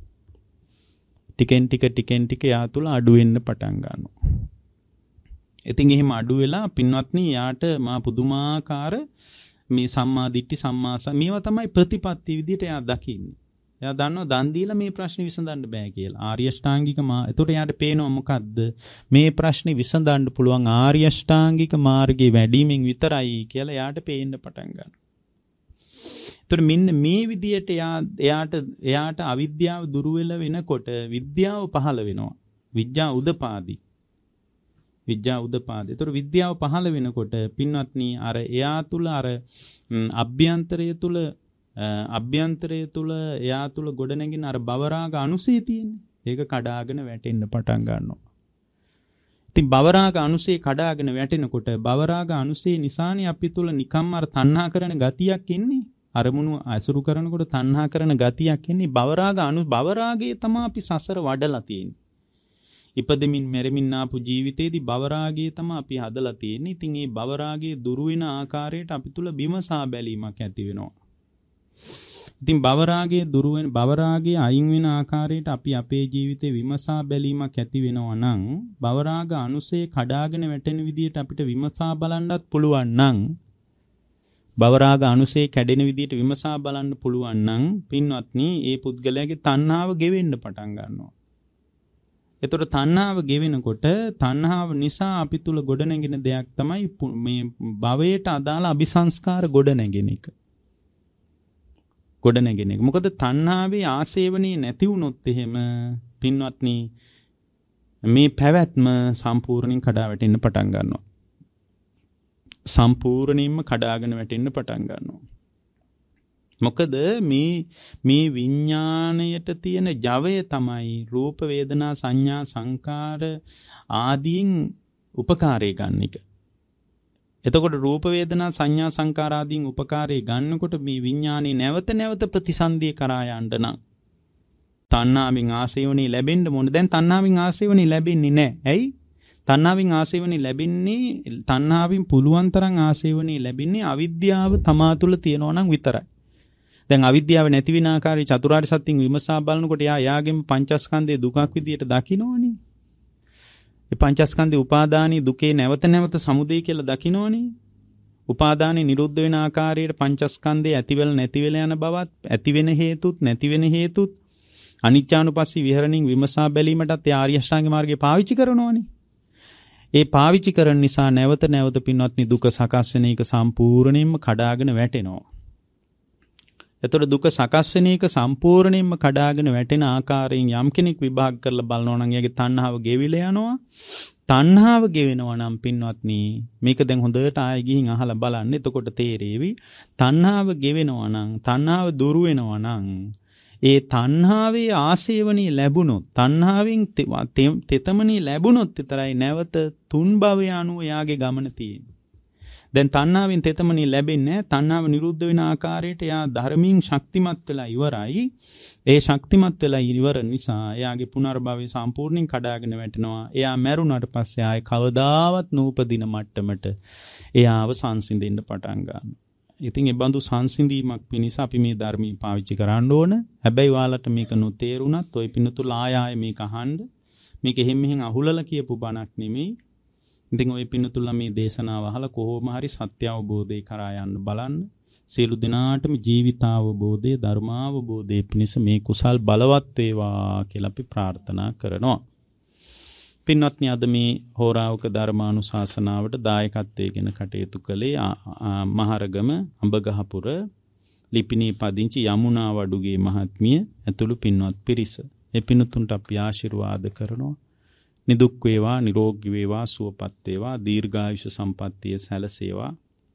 ටිකෙන් ටික යා තුල අඩු වෙන්න පටන් ගන්නවා. ඉතින් එහෙම අඩු වෙලා පින්වත්නි යාට මා පුදුමාකාර මේ සම්මා දිට්ඨි මේවා තමයි ප්‍රතිපත්ති විදිහට එයා දකින්නේ. එයා දන්නවා දන් දීලා මේ ප්‍රශ්නේ විසඳන්න බෑ කියලා. ආර්ය අෂ්ටාංගික එතකොට එයාට පේනවා මොකද්ද? මේ ප්‍රශ්නේ විසඳන්න පුළුවන් ආර්ය අෂ්ටාංගික මාර්ගයේ වැඩිමින් විතරයි කියලා එයාට පේන්න පටන් ගන්නවා. එතකොට මෙන්න මේ විදිහට එයාට අවිද්‍යාව දුරු වෙනකොට විද්‍යාව පහළ වෙනවා. විඥා උදපාදි. ඒතර විද්‍යාව පහළ වෙනකොට පින්වත්නි අර එයා තුල අර අභ්‍යන්තරය තුල එයා තුල ගොඩනැගෙන අර භවරාග අනුසය තියෙන්නේ. ඒක කඩාගෙන වැටෙන්න පටන් ගන්නවා. ඉතින් භවරාග අනුසය කඩාගෙන වැටෙනකොට භවරාග අනුසය නිසානේ අපි තුල නිකම්ම අර තණ්හා කරන ගතියක් එන්නේ. අරමුණු අසුරු කරනකොට තණ්හා කරන ගතියක් එන්නේ. භවරාගයේ තමයි අපි සසර වඩලා තියෙන්නේ. ඉපදෙමින් මෙරෙමින් ආපු ජීවිතේදී භවරාගයේ තමයි අපි හදලා තියෙන්නේ. ඉතින් මේ භවරාගයේ දුරු වෙන ආකාරයට අපි තුල විමසා බැලීමක් ඇති වෙනවා. ඉතින් භව රාගයේ අයින් වෙන ආකාරයට අපි අපේ ජීවිතේ විමසා බැලීමක් ඇති වෙනවා නම් භව රාග අනුසය කඩාගෙන වැටෙන විදියට අපිට විමසා බලන්නත් පුළුවන් නම් භව රාග අනුසය කැඩෙන විදියට විමසා බලන්න පුළුවන් නම් පින්වත්නි ඒ පුද්ගලයාගේ තණ්හාව ගෙවෙන්න පටන් ගන්නවා. එතකොට තණ්හාව ගෙවෙනකොට තණ්හාව නිසා අපි තුල ගොඩනැගෙන දෙයක් තමයි මේ භවයට අදාළ අபிසංස්කාර ගොඩනැගෙන එක. මොකද තණ්හාවේ ආසේවණී නැති වුණොත් එහෙම පින්වත්නි මේ පැවැත්ම සම්පූර්ණයෙන් කඩා වැටෙන්න පටන් ගන්නවා. සම්පූර්ණයෙන්ම කඩාගෙන වැටෙන්න පටන් ගන්නවා. මොකද මේ විඥාණයට තියෙන ජවය තමයි රූප වේදනා සංඥා සංකාර ආදීන් උපකාරය ගන්න එක. එතකොට රූප වේදනා සංඥා සංකාර ආදීන් උපකාරය ගන්නකොට මේ විඥානේ නැවත නැවත ප්‍රතිසන්දිය කරා යන්න නම් තණ්හාවෙන් ආසේවණී ලැබෙන්න ඕන. දැන් තණ්හාවෙන් ආසේවණී ලැබෙන්නේ නැහැ. ඇයි? තණ්හාවෙන් ආසේවණී ලැබෙන්නේ තණ්හාවෙන් පුළුවන් තරම් ආසේවණී ලැබෙන්නේ අවිද්‍යාව තමා තුළ තියෙනවා නම් විතරයි. දැන් අවිද්‍යාව නැති වෙන ආකාරي චතුරාර්ය සත්‍යයෙන් විමසා බලනකොට යාගෙම පංචස්කන්ධයේ දුකක් විදියට දකින්නෝනේ. ඒ පංචස්කන්ධේ උපාදානී දුකේ නැවත නැවත සමුදය කියලා දකින්නෝනේ. උපාදානී නිරුද්ධ වෙන ආකාරයට පංචස්කන්ධේ ඇතිවෙල නැතිවෙල යන බවත් ඇති වෙන හේතුත් නැති වෙන හේතුත් අනිච්චානුපස්සී විහරණින් විමසා බැලීමටත් ආර්ය අෂ්ටාංග මාර්ගය පාවිච්චි කරනෝනේ. ඒ පාවිච්චි කරන නිසා නැවත නැවත පින්වත්නි දුක සකස් වෙන එක සම්පූර්ණයෙන්ම කඩාගෙන වැටෙනවා. එතකොට දුක සකස් වෙන එක සම්පූර්ණයෙන්ම කඩාගෙන වැටෙන ආකාරයෙන් යම් කෙනෙක් විභාග කරලා බලනවා නම් එයාගේ තණ්හාව ගෙවිලා යනවා. තණ්හාව ගෙවෙනවා නම් පින්වත්නි මේක දැන් හොඳට ආයෙ ගිහින් අහලා බලන්න. එතකොට තේරෙවි තණ්හාව ගෙවෙනවා නම් තණ්හාව දුරු වෙනවා නම් ඒ තණ්හාවේ ආසේවණී ලැබුණොත් තණ්හාවෙන් තෙතමනී ලැබුණොත් විතරයි නැවත තුන් භවය අනුව යාගේ ගමන තියෙන්නේ. දැන් තණ්හාවෙන් තෙතමනී ලැබෙන්නේ තණ්හාව නිරුද්ධ වෙන ආකාරයට යා ධර්මයෙන් ශක්තිමත් වෙලා ඉවරයි. ඒ ශක්තිමත් වෙලා ඉවර නිසා එයාගේ පුනර්භවය සම්පූර්ණයෙන් කඩාගෙන වැටෙනවා. එයා මැරුණාට පස්සේ ආයේ කවදාවත් නූපදින මට්ටමට එයාව සංසිඳෙන්න පටන් ගන්නවා. ඉතින් ඒ බඳු සංසිඳීමක් පිණිස අපි මේ ධර්මී පාවිච්චි කරන්න ඕන. හැබැයි ඔයාලට මේක නොතේරුණත් ඔය පින්නතුල ආය මේක අහන්න. මේක එහෙම මෙහෙන් අහුලලා කියපු බණක් නෙමෙයි. ඉතින් ඔය පින්නතුල මේ දේශනාව අහලා කොහොම හරි සත්‍ය අවබෝධය කරා යන්න බලන්න. සියලු දිනාටම ජීවිතාවබෝධය ධර්මාවබෝධය පිණිස මේ කුසල් බලවත් වේවා කියලා අපි ප්‍රාර්ථනා කරනවා. පින්වත්නි අද මේ හෝරාවක ධර්මානුශාසනාවට දායකත්වයෙන් කටයුතු කළේ මහරගම අඹගහපුර ලිපිණී පදිංචි යමුනා වඩුගේ මහත්මිය ඇතුළු පින්වත් පිරිස. ඒ පින්තුන්ට අපි ආශිර්වාද කරනවා. නිදුක් වේවා නිරෝගී වේවා සුවපත් වේවා දීර්ඝායුෂ සම්පන්නිය සැලසේවා.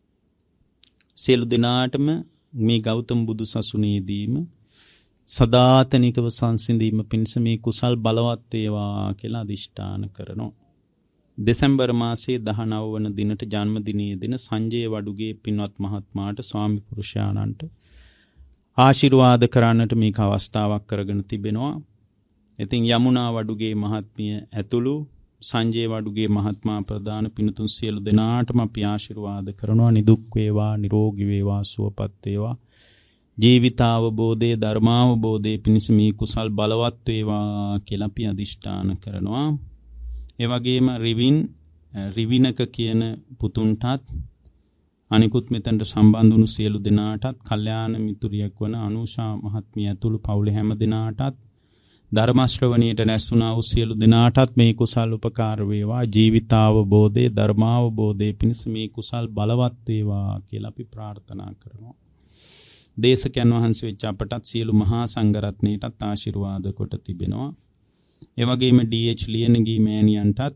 සියලු දිනාටම මේ ගෞතම බුදු සසුනේදීම සදාතනිකව සංසිඳීම පිණිස මේ කුසල් බලවත් වේවා කියලා අදිෂ්ඨාන කරනවා. දෙසැම්බර් මාසයේ 19 වන දිනට ජන්මදිනයේ දින සංජය වඩුගේ පින්වත් මහත්මයාට ස්වාමි පුරුෂයාණන්ට ආශිර්වාද කරන්නට මේක අවස්ථාවක් කරගෙන තිබෙනවා. ඉතින් යමුනා වඩුගේ මහත්මිය ඇතුළු සංජය වඩුගේ මහත්මයා ප්‍රදාන පින්තුන් සියලු දෙනාටම අපි ආශිර්වාද කරනවා. නිදුක් වේවා නිරෝගී වේවා සුවපත් වේවා. ජීවිතාවබෝධයේ ධර්මාවබෝධයේ පිණිස මේ කුසල් බලවත් වේවා කියලා අපි අදිෂ්ඨාන කරනවා. ඒ වගේම රිවිනක කියන පුතුන්ටත් අනිකුත් මෙතනට සම්බන්ධ වුණු සියලු දෙනාටත් කල්යාණ මිතුරියක් වන අනුෂා මහත්මිය ඇතුළු පවුලේ හැම දෙනාටත් ධර්ම ශ්‍රවණියට නැසුණා වූ සියලු දෙනාටත් මේ කුසල් උපකාර වේවා. ජීවිතාවබෝධයේ ධර්මාවබෝධයේ පිණිස මේ කුසල් බලවත් වේවා කියලා අපි ප්‍රාර්ථනා කරනවා. දේශකයන් වහන්සේ වෙච්ච අපටත් සියලු මහා සංඝරත්නයටත් ආශිර්වාද කොට තිබෙනවා. ඒ වගේම ඩී.එච්. ලියනගේ මෑණියන්ටත්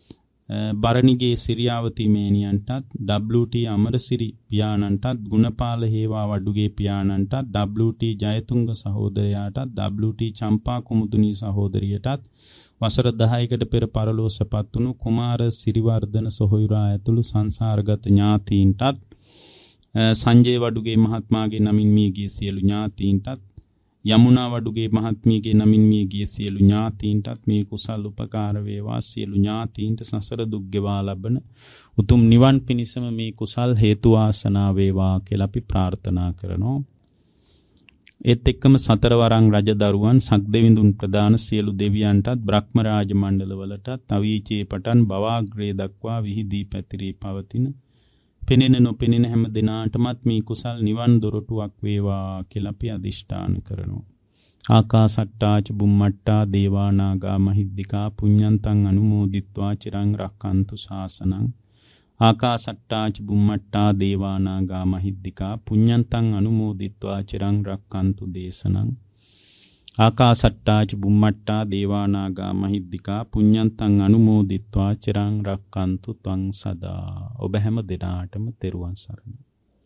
බරණිගේ සිරියාවති මෑණියන්ටත් W.T. අමරසිරි පියාණන්ටත් ගුණපාල හේවා වඩුගේ පියාණන්ටත් W.T. ජයතුංග සහෝදරයාටත් W.T. චම්පා කුමුදුනී සහෝදරියටත් වසර 10කට පෙර පරලෝසපත් වුණු කුමාර සිරිවර්ධන සොහොයුරා ඇතුළු සංසාරගත ඥාතීන්ටත් සංජය වඩුගේ මහත්මයාගේ නමින් මියගිය සියලු ඥාතීන්ටත් යමුනා වඩුගේ මහත්මියගේ නමින් මියගිය සියලු ඥාතීන්ටත් මේ කුසල් උපකාර වේවා. සියලු ඥාතීන්ට සසර දුක් ගෙවා ලබන උතුම් නිවන් පිණිසම මේ කුසල් හේතු වාසනා වේවා කියලා අපි ප්‍රාර්ථනා කරනවා. ඒත් එක්කම සතරවරන් රජදරුවන් සක්දෙවිඳුන් ප්‍රදාන සියලු දෙවියන්ටත් බ්‍රහ්ම රාජ මණ්ඩලවලටත් අවීචයේ පටන් භවාග්‍රේ දක්වා විහිදී පැතිරී පවතින පෙනෙන නොපෙනෙන හැම දිනාටමත් මේ කුසල් නිවන් දොරටුවක් වේවා කියලා අපි අදිෂ්ඨාන කරනවා. ආකාසට්ටාච බුම්මට්ටා දේවානාගා මහිද්దికා පුඤ්ඤන්තං අනුමෝදිත්වා චිරං රක්칸තු ශාසනං. ආකාසට්ටාච බුම්මට්ටා දේවානාගා මහිද්దికා පුඤ්ඤන්තං අනුමෝදිත්වා චිරං රක්칸තු දේශනං. ආකාසට්ටාච බුම්මට්ටා දේවානාගා මහිද්దికා පුඤ්ඤන්තං අනුමෝදිත්වා චිරං රක්칸තු ත්වං සදා. ඔබ හැම දිනාටම තෙරුවන් සරණයි.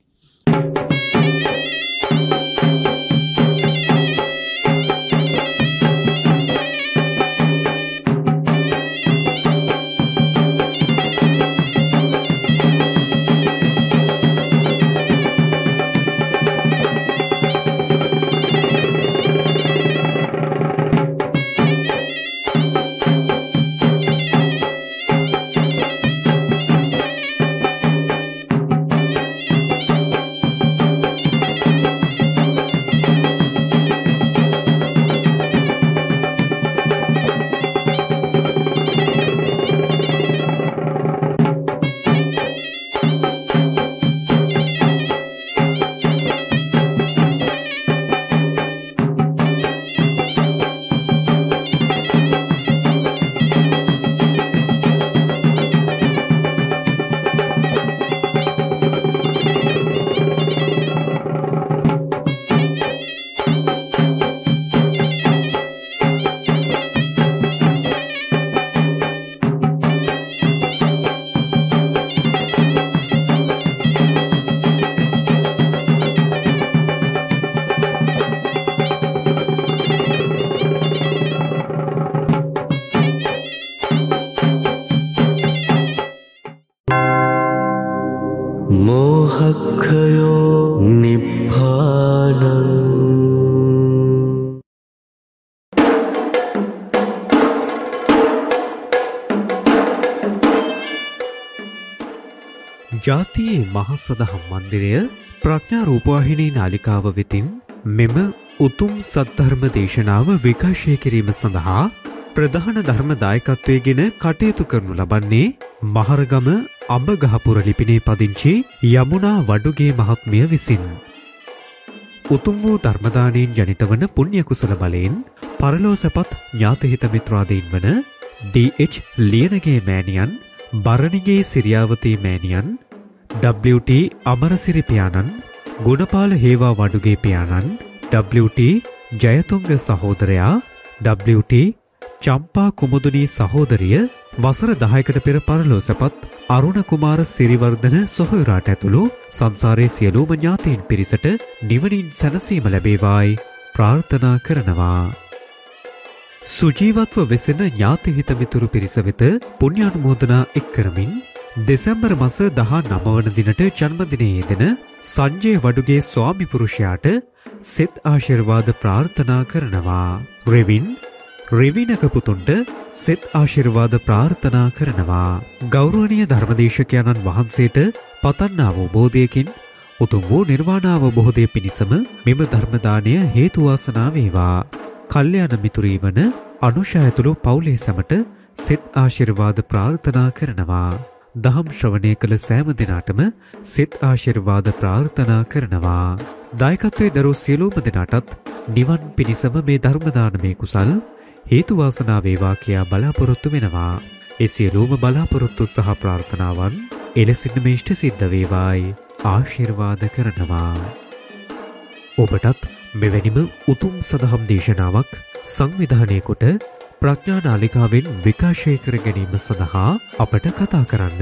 මෝහක්ඛයෝ නිබ්බානං ජාතියේ මහසදහම් මන්දිරය ප්‍රඥා රූපවාහිනී නාලිකාව වෙතින් මෙම උතුම් සද්ධර්ම දේශනාව විකාශය කිරීම සඳහා ප්‍රධාන ධර්ම දායකත්වයේගෙන කටයුතු කරනු ලබන්නේ මහරගම අඹගහපුර ලිපිනේ පදිංචි යමුනා වඩුගේ මහත්මිය විසින්. උතුම් වූ ධර්මදානයෙන් ජනිත වන පුණ්‍ය කුසල බලයෙන් පරලෝසපත් ඥාතහිත මිත්‍රාදීන් වන ඩී.එච්. ලියනගේ මෑණියන්, බරණිගේ සිරියාවතී මෑණියන්, W.T. අමරසිරි පියාණන්, ගුණපාල හේවා වඩුගේ පියාණන්, W.T. ජයතුංග සහෝදරයා, W.T. චම්පා කුමුදුනී සහෝදරිය, වසර 10කට පෙර පරලෝසපත් අරුණ කුමාර සිරිවර්ධන සොහොයුරාට ඇතුළු සංසාරයේ සියලුම ඥාතීන් පිරිසට නිවනින් සැනසීම ලැබේවායි ප්‍රාර්ථනා කරනවා. සුජීවත්ව වෙසෙන ඥාති හිත මිතුරු පිරිස වෙත පුණ්‍යානුමෝදනා එක් කරමින් දෙසැම්බර් මාස 19 වන දිනට ජන්මදිනයේ යෙදෙන සංජය වඩුගේ ස්වාමි පුරුෂයාට සෙත් ආශිර්වාද ප්‍රාර්ථනා කරනවා. රෙවිනක පුතුන්ට සෙත් ආශිර්වාද ප්‍රාර්ථනා කරනවා. ගෞරවනීය ධර්මදේශකයන්න් වහන්සේට පතන් අවබෝධයකින් උතුම් වූ නිර්වාණ අවබෝධය පිණිසම මෙම ධර්ම දාණය හේතු වාසනා වේවා. කල්යාණ මිතුරී වන අනුෂා ඇතුළු පවුලේ සැමට සෙත් ආශිර්වාද ප්‍රාර්ථනා කරනවා. දහම් ශ්‍රවණය කළ සෑම දිනාටම සෙත් ආශිර්වාද ප්‍රාර්ථනා කරනවා. දායකත්වයේ දරූ සියලුම දිනාටත් නිවන් පිණිසම මේ ධර්ම දානමේ කුසල් හේතු වාසනා වේවා කියා බලාපොරොත්තු වෙනවා. ඒ සියලුම බලාපොරොත්තු සහ ප්‍රාර්ථනාවන් එලෙසින්ම ඉෂ්ට සිද්ධ වේවායි ආශිර්වාද කරනවා. ඔබටත් මෙවැනිම උතුම් සදහම් දේශනාවක් සංවිධානය කොට ප්‍රඥා නාලිකාවෙන් විකාශය කර ගැනීම සඳහා අපට කතා කරන්න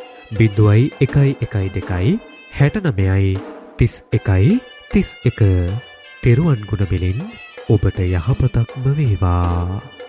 0112 69 31 31. තෙරුවන් ගුණ බෙලින් ඔබට යහපතක්ම වේවා.